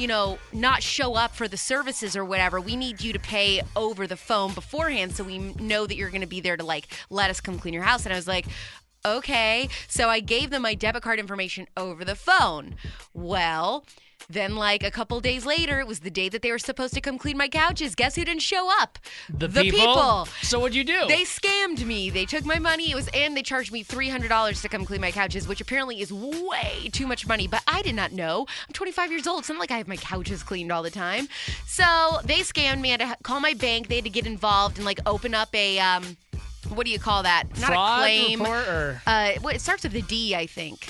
not show up for the services or whatever, we need you to pay over the phone beforehand so we know that you're going to be there to let us come clean your house. And I was like, okay. So I gave them my debit card information over the phone. Well, then a couple days later, it was the day that they were supposed to come clean my couches. Guess who didn't show up? The people. So what'd you do? They scammed me. They took my money. And they charged me $300 to come clean my couches, which apparently is way too much money. But I did not know. I'm 25 years old. It's not like I have my couches cleaned all the time. So they scammed me. I had to call my bank. They had to get involved and open up a what do you call that? Not fraud a claim. Report or? It starts with a D, I think.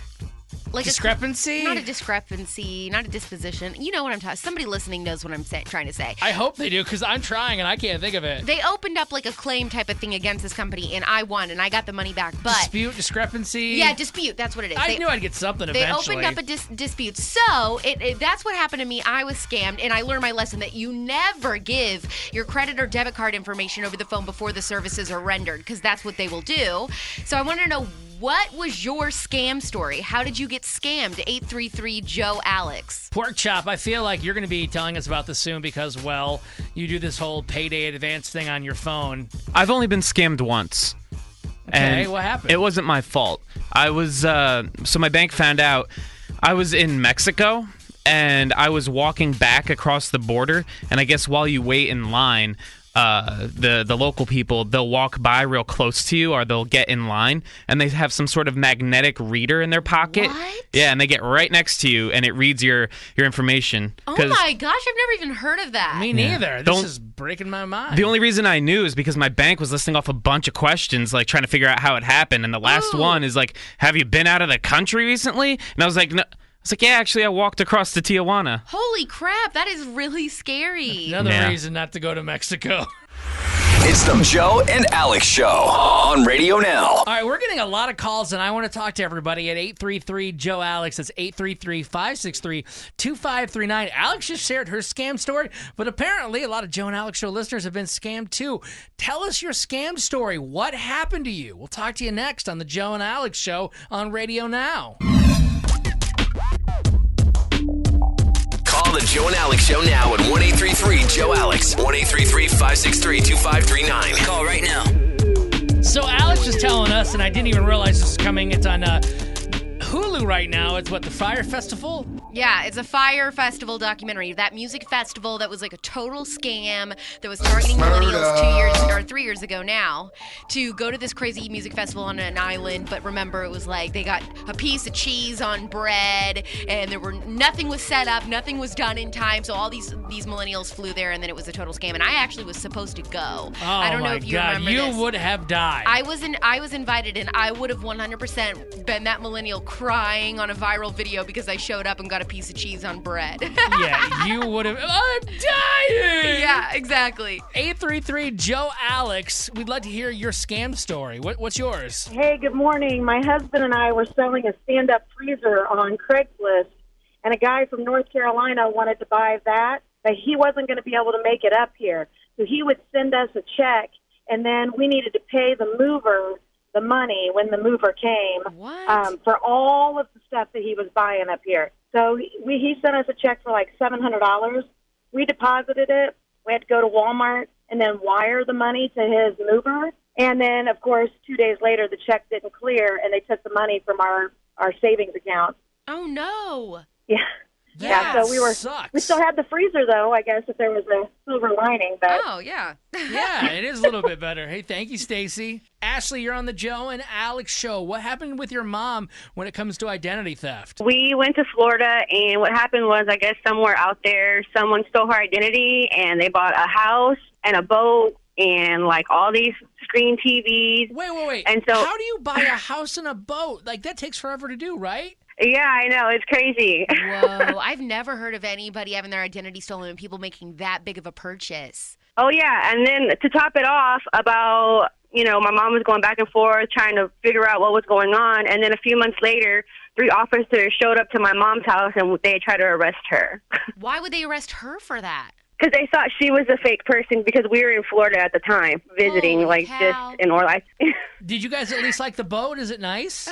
Discrepancy? Not a discrepancy, not a disposition. You know what I'm talking. Somebody listening knows what I'm trying to say. I hope they do, because I'm trying and I can't think of it. They opened up a claim type of thing against this company, and I won, and I got the money back. But dispute, discrepancy. Yeah, dispute. That's what it is. I knew I'd get something eventually. They opened up a dispute. So that's what happened to me. I was scammed, and I learned my lesson that you never give your credit or debit card information over the phone before the services are rendered, because that's what they will do. So I wanted to know, what was your scam story? How did you get scammed? 833-JOE-ALEX. Pork Chop, I feel like you're going to be telling us about this soon because, well, you do this whole payday advance thing on your phone. I've only been scammed once. Okay, what happened? It wasn't my fault. I was, so my bank found out I was in Mexico, and I was walking back across the border, and I guess while you wait in line, the local people, they'll walk by real close to you, or they'll get in line, and they have some sort of magnetic reader in their pocket. What? Yeah, and they get right next to you, and it reads your information. Oh my gosh, I've never even heard of that. Me neither. This is breaking my mind. The only reason I knew is because my bank was listing off a bunch of questions, trying to figure out how it happened, and the last one is have you been out of the country recently? And I was like, no. It's like, yeah, actually, I walked across to Tijuana. Holy crap, that is really scary. Another reason not to go to Mexico. It's the Joe and Alex Show on Radio Now. All right, we're getting a lot of calls, and I want to talk to everybody at 833-JOE-ALEX. That's 833-563-2539. Alex just shared her scam story, but apparently a lot of Joe and Alex Show listeners have been scammed too. Tell us your scam story. What happened to you? We'll talk to you next on the Joe and Alex Show on Radio Now. Call the Joe and Alex Show now at 1-833-JOE-ALEX. 1-833-563-2539. Call right now. So Alex was telling us, and I didn't even realize this was coming. It's on Hulu right now. It's what, the Fyre Festival? Yeah, it's a Fyre Festival documentary. That music festival that was like a total scam that was targeting millennials 2 years or 3 years ago now to go to this crazy music festival on an island. But remember, it was like they got a piece of cheese on bread, and nothing was set up, nothing was done in time. So all these millennials flew there, and then it was a total scam. And I actually was supposed to go. I don't know if you remember this. You would have died. I was invited, and I would have 100% been that millennial crying on a viral video because I showed up and got a piece of cheese on bread. Yeah, you would have. I'm dying! Yeah, exactly. 833-JOE-ALEX. We'd like to hear your scam story. What's yours? Hey, good morning. My husband and I were selling a stand-up freezer on Craigslist, and a guy from North Carolina wanted to buy that, but he wasn't going to be able to make it up here. So he would send us a check, and then we needed to pay the mover the money when the mover came for all of the stuff that he was buying up here. So he sent us a check for like $700. We deposited it. We had to go to Walmart and then wire the money to his mover. And then, of course, 2 days later, the check didn't clear, and they took the money from our savings account. Oh, no. Yeah. That so sucks. We still had the freezer, though, I guess, if there was a silver lining. But oh, yeah. Yeah, it is a little bit better. Hey, thank you, Stacy. Ashley, you're on the Joe and Alex Show. What happened with your mom when it comes to identity theft? We went to Florida, and what happened was, I guess somewhere out there, someone stole her identity, and they bought a house and a boat and, like, all these screen TVs. Wait. And so, how do you buy a house and a boat? Like, that takes forever to do, right? Yeah, I know. It's crazy. Whoa. I've never heard of anybody having their identity stolen and people making that big of a purchase. Oh, yeah. And then to top it off, my mom was going back and forth trying to figure out what was going on. And then a few months later, 3 officers showed up to my mom's house and they tried to arrest her. Why would they arrest her for that? Because they thought she was a fake person because we were in Florida at the time visiting, Holy just cow. in Orlando. Did you guys at least like the boat? Is it nice?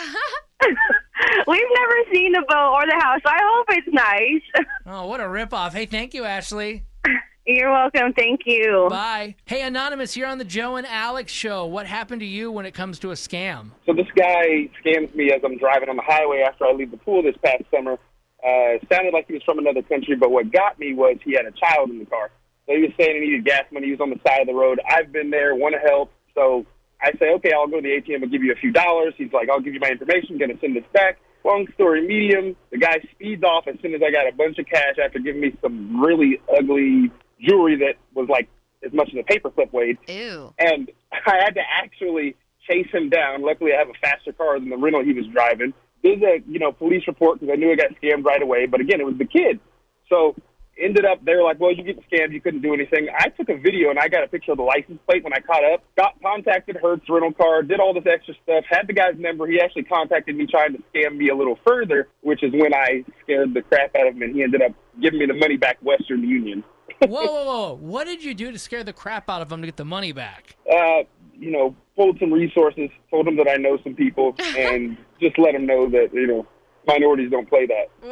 We've never seen the boat or the house, so I hope it's nice. Oh, what a ripoff. Hey, thank you, Ashley. You're welcome. Thank you. Bye. Hey, Anonymous, you're on the Joe and Alex Show. What happened to you when it comes to a scam? So this guy scams me as I'm driving on the highway after I leave the pool this past summer. Sounded like he was from another country, but what got me was he had a child in the car. So he was saying he needed gas money. He was on the side of the road. I've been there, want to help. So I say, okay, I'll go to the ATM and give you a few dollars. He's like, I'll give you my information. Going to send this back. Long story medium, the guy speeds off as soon as I got a bunch of cash after giving me some really ugly jewelry that was like as much as a paperclip weighed. Ew. And I had to actually chase him down. Luckily, I have a faster car than the rental he was driving. Did a police report because I knew I got scammed right away. But again, it was the kid. So ended up, they were like, well, you get scammed. You couldn't do anything. I took a video, and I got a picture of the license plate when I caught up. Contacted Hertz Rental Car, did all this extra stuff, had the guy's number. He actually contacted me trying to scam me a little further, which is when I scared the crap out of him, and he ended up giving me the money back Western Union. Whoa. What did you do to scare the crap out of him to get the money back? Pulled some resources, told him that I know some people, and just let him know that, minorities don't play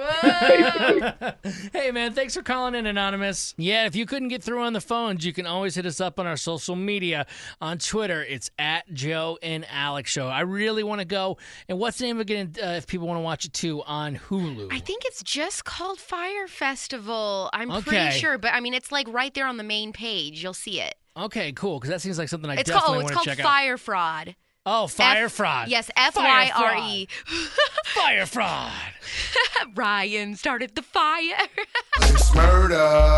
that. Hey, man, thanks for calling in, Anonymous. Yeah, if you couldn't get through on the phones, you can always hit us up on our social media. On Twitter, it's at Joe and Alex Show. I really want to go. And what's the name again if people want to watch it, too, on Hulu? I think it's just called Fyre Festival. I'm pretty sure. But, it's like right there on the main page. You'll see it. Okay, cool, because that seems like something I definitely want to check out. It's called Fyre Fraud. Oh, Fyre Fraud. Yes, F-Y-R-E. Fyre Fraud. Ryan started the fire. It's murder.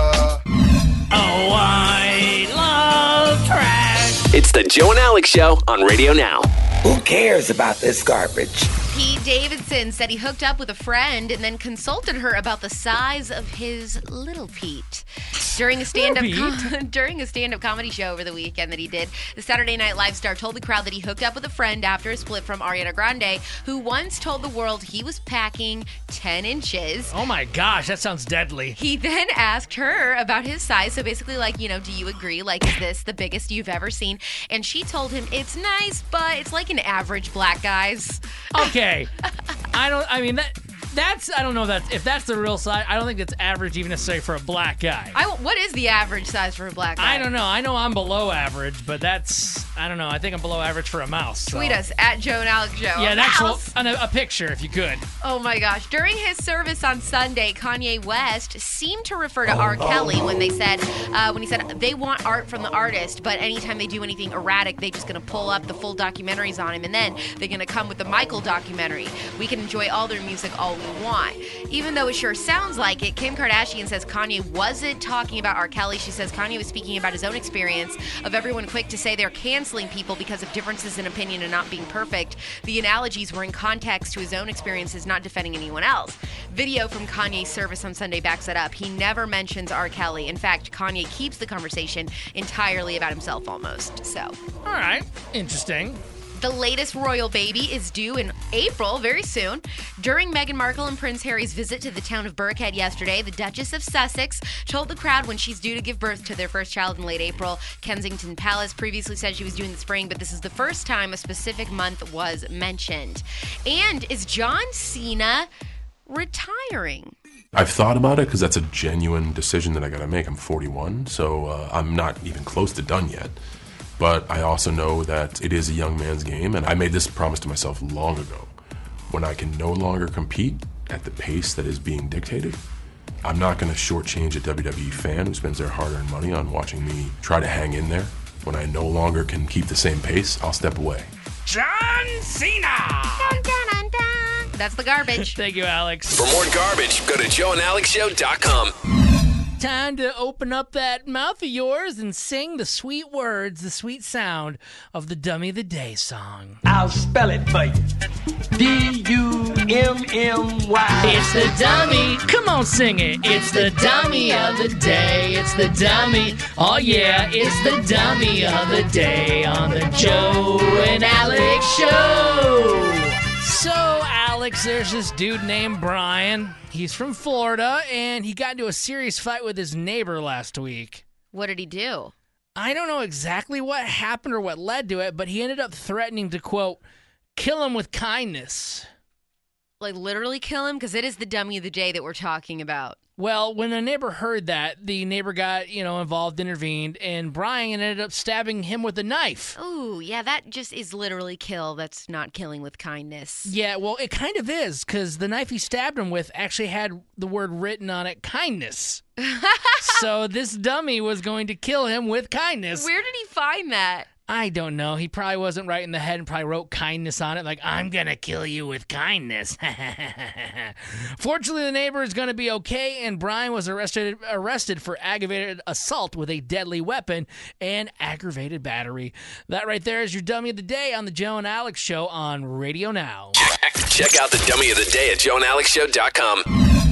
Oh, I love trash. It's the Joe and Alex Show on Radio Now. Who cares about this garbage? Pete Pete Davidson said he hooked up with a friend and then consulted her about the size of his little Pete. During a stand-up comedy show over the weekend that he did, the Saturday Night Live star told the crowd that he hooked up with a friend after a split from Ariana Grande, who once told the world he was packing 10 inches. Oh my gosh, that sounds deadly. He then asked her about his size. So basically, like, do you agree? Like, is this the biggest you've ever seen? And she told him it's nice, but it's like an average black guy's. Okay. I don't know if that's the real size. I don't think that's average even necessarily for a black guy. What is the average size for a black guy? I don't know. I know I'm below average, but I don't know. I think I'm below average for a mouse. So. Tweet us at Joe and Alex Show. Yeah, an actual a picture if you could. Oh my gosh. During his service on Sunday, Kanye West seemed to refer to R. Kelly when he said they want art from the artist, but anytime they do anything erratic, they're just going to pull up the full documentaries on him, and then they're going to come with the Michael documentary. We can enjoy all their music all we want. Even though it sure sounds like it, Kim Kardashian says Kanye wasn't talking about R. Kelly. She says Kanye was speaking about his own experience of everyone quick to say they're canceling people because of differences in opinion and not being perfect. The analogies were in context to his own experiences, not defending anyone else. Video from Kanye's service on Sunday backs it up. He never mentions R. Kelly. In fact, Kanye keeps the conversation entirely about himself almost. So, all right, interesting. The latest royal baby is due in April, very soon. During Meghan Markle and Prince Harry's visit to the town of Birkhead yesterday, the Duchess of Sussex told the crowd when she's due to give birth to their first child in late April. Kensington Palace previously said she was due in the spring, but this is the first time a specific month was mentioned. And is John Cena retiring? I've thought about it because that's a genuine decision that I got to make. I'm 41, so I'm not even close to done yet. But I also know that it is a young man's game, and I made this promise to myself long ago. When I can no longer compete at the pace that is being dictated, I'm not going to shortchange a WWE fan who spends their hard-earned money on watching me try to hang in there. When I no longer can keep the same pace, I'll step away. John Cena! Dun, dun, dun, dun. That's the garbage. Thank you, Alex. For more garbage, go to joeandalexshow.com. Time to open up that mouth of yours and sing the sweet words, the sweet sound of the Dummy of the Day song. I'll spell it for you. D-U-M-M-Y. It's the dummy. Come on, sing it. It's the dummy of the day. It's the dummy. Oh, yeah. It's the dummy of the day on the Joe and Alex Show. So, Alex, there's this dude named Brian. He's from Florida, and he got into a serious fight with his neighbor last week. What did he do? I don't know exactly what happened or what led to it, but he ended up threatening to, quote, kill him with kindness. Like literally kill him? Because it is the dummy of the day that we're talking about. Well, when the neighbor heard that, the neighbor got, involved, intervened, and Brian ended up stabbing him with a knife. Ooh, yeah, that just is literally kill. That's not killing with kindness. Yeah, well, it kind of is, because the knife he stabbed him with actually had the word written on it, kindness. So this dummy was going to kill him with kindness. Where did he find that? I don't know. He probably wasn't right in the head and probably wrote kindness on it, like, I'm going to kill you with kindness. Fortunately, the neighbor is going to be okay, and Brian was arrested for aggravated assault with a deadly weapon and aggravated battery. That right there is your Dummy of the Day on the Joe and Alex Show on Radio Now. Check out the Dummy of the Day at joeandalexshow.com.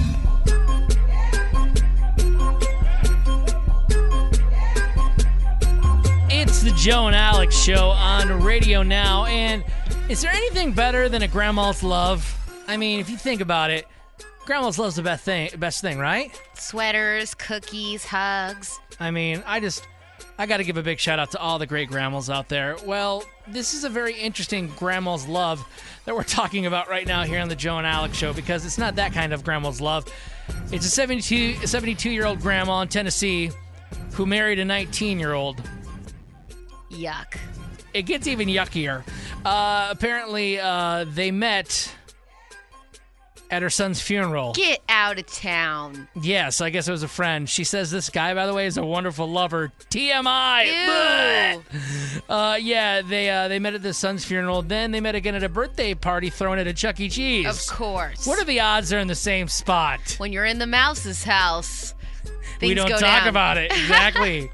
It's the Joe and Alex Show on Radio Now, and is there anything better than a grandma's love? I mean, if you think about it, grandma's love's the best thing, right? Sweaters, cookies, hugs. I mean, I got to give a big shout out to all the great grandmas out there. Well, this is a very interesting grandma's love that we're talking about right now here on the Joe and Alex Show, because it's not that kind of grandma's love. It's a 72-year-old grandma in Tennessee who married a 19-year-old. Yuck. It gets even yuckier. Apparently, they met at her son's funeral. Get out of town. Yes, I guess it was a friend. She says this guy, by the way, is a wonderful lover. TMI. Yeah, they met at the son's funeral. Then they met again at a birthday party thrown at a Chuck E. Cheese. Of course. What are the odds they're in the same spot? When you're in the mouse's house, we don't talk about it. Exactly.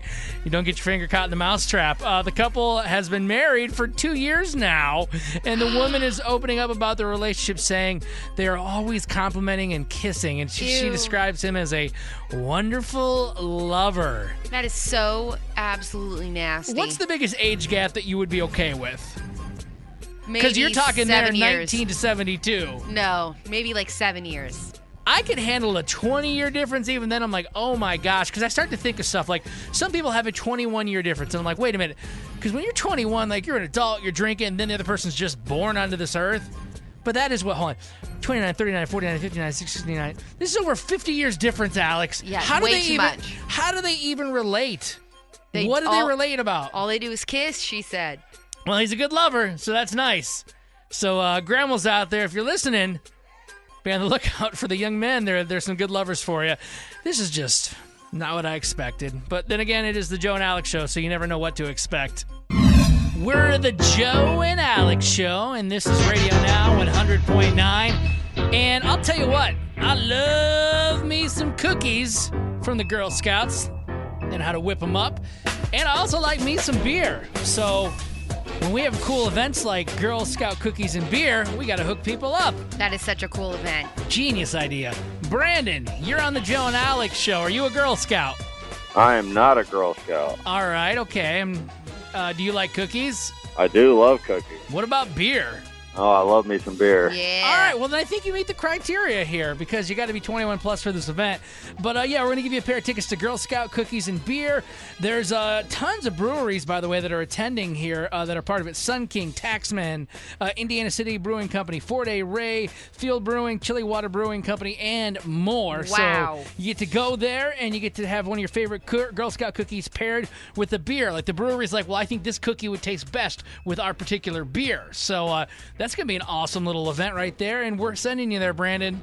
You don't get your finger caught in the mousetrap. The couple has been married for 2 years now, and the woman is opening up about their relationship, saying they are always complimenting and kissing, and she describes him as a wonderful lover. That is so absolutely nasty. What's the biggest age gap that you would be okay with? Maybe Because you're talking there 7 years. 19 to 72. No, maybe like 7 years. I could handle a 20-year difference. Even then, I'm like, oh my gosh. Because I start to think of stuff like some people have a 21-year difference. And I'm like, wait a minute. Because when you're 21, like you're an adult, you're drinking, and then the other person's just born onto this earth. But that is what, hold on, 29, 39, 49, 59, 69. This is over 50 years difference, Alex. Yeah, way too much. How do they even relate? What do they relate about? All they do is kiss, she said. Well, he's a good lover, so that's nice. So, grandmas out there, if you're listening, be on the lookout for the young men. There's some good lovers for you. This is just not what I expected. But then again, it is the Joe and Alex Show, so you never know what to expect. We're the Joe and Alex Show, and this is Radio Now 100.9. And I'll tell you what, I love me some cookies from the Girl Scouts and how to whip them up. And I also like me some beer. So when we have cool events like Girl Scout cookies and beer, we got to hook people up. That is such a cool event. Genius idea. Brandon, you're on the Joe and Alex Show. Are you a Girl Scout? I am not a Girl Scout. All right, okay. Do you like cookies? I do love cookies. What about beer? Oh, I love me some beer. Yeah. All right, well, then I think you meet the criteria here because you got to be 21 plus for this event. But, yeah, we're going to give you a pair of tickets to Girl Scout cookies and beer. There's tons of breweries, by the way, that are attending here that are part of it. Sun King, Taxman, Indiana City Brewing Company, 4-Day Ray, Field Brewing, Chili Water Brewing Company, and more. Wow. So you get to go there, and you get to have one of your favorite Girl Scout cookies paired with a beer. Like the brewery's like, well, I think this cookie would taste best with our particular beer. So that's going to be an awesome little event right there, and we're sending you there, Brandon.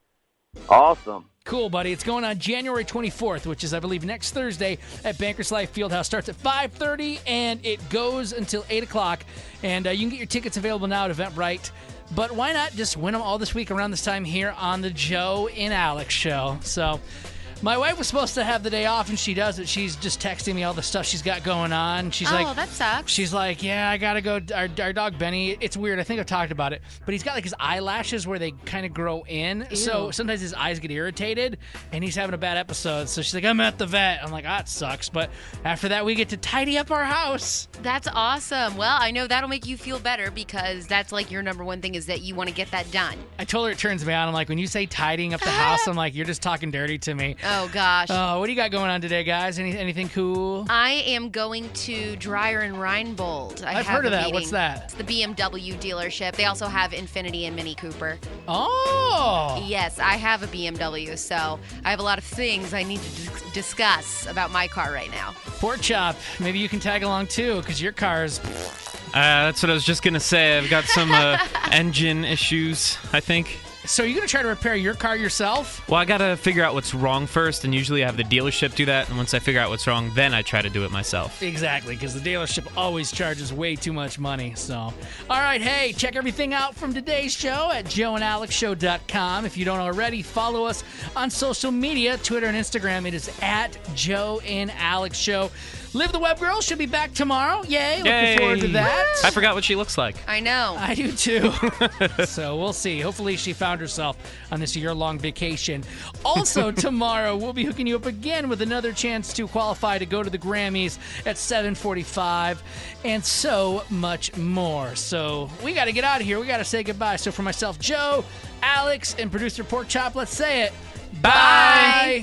Awesome. Cool, buddy. It's going on January 24th, which is, I believe, next Thursday at Bankers Life Fieldhouse. Starts at 5:30, and it goes until 8 o'clock. And you can get your tickets available now at Eventbrite. But why not just win them all this week around this time here on the Joe and Alex Show? So my wife was supposed to have the day off, and she doesn't. She's just texting me all the stuff she's got going on. She's like, that sucks. She's like, yeah, I got to go. Our dog, Benny, it's weird. I think I've talked about it. But he's got like his eyelashes where they kind of grow in. Ew. So sometimes his eyes get irritated, and he's having a bad episode. So she's like, I'm at the vet. I'm like, that sucks. But after that, we get to tidy up our house. That's awesome. Well, I know that'll make you feel better because that's like your number one thing is that you want to get that done. I told her it turns me on. I'm like, when you say tidying up the house, I'm like, you're just talking dirty to me. Oh, gosh. What do you got going on today, guys? Anything cool? I am going to Dreyer and Reinbold. I've heard of that. Meeting. What's that? It's the BMW dealership. They also have Infiniti and Mini Cooper. Oh! Yes, I have a BMW, so I have a lot of things I need to discuss about my car right now. Pork Chop, maybe you can tag along too, because your car's... That's what I was just going to say. I've got some engine issues, I think. So you're going to try to repair your car yourself? Well, I got to figure out what's wrong first, and usually I have the dealership do that, and once I figure out what's wrong, then I try to do it myself. Exactly, because the dealership always charges way too much money. So, all right, hey, check everything out from today's show at joeandalexshow.com. If you don't already, follow us on social media, Twitter and Instagram. It is at Joe and Alex Show. Live the Web Girl should be back tomorrow. Yay. Looking forward to that. I forgot what she looks like. I know. I do too. So we'll see. Hopefully she found herself on this year-long vacation. Also tomorrow, we'll be hooking you up again with another chance to qualify to go to the Grammys at 7:45 and so much more. So we got to get out of here. We got to say goodbye. So for myself, Joe, Alex, and producer Pork Chop, let's say it. Bye.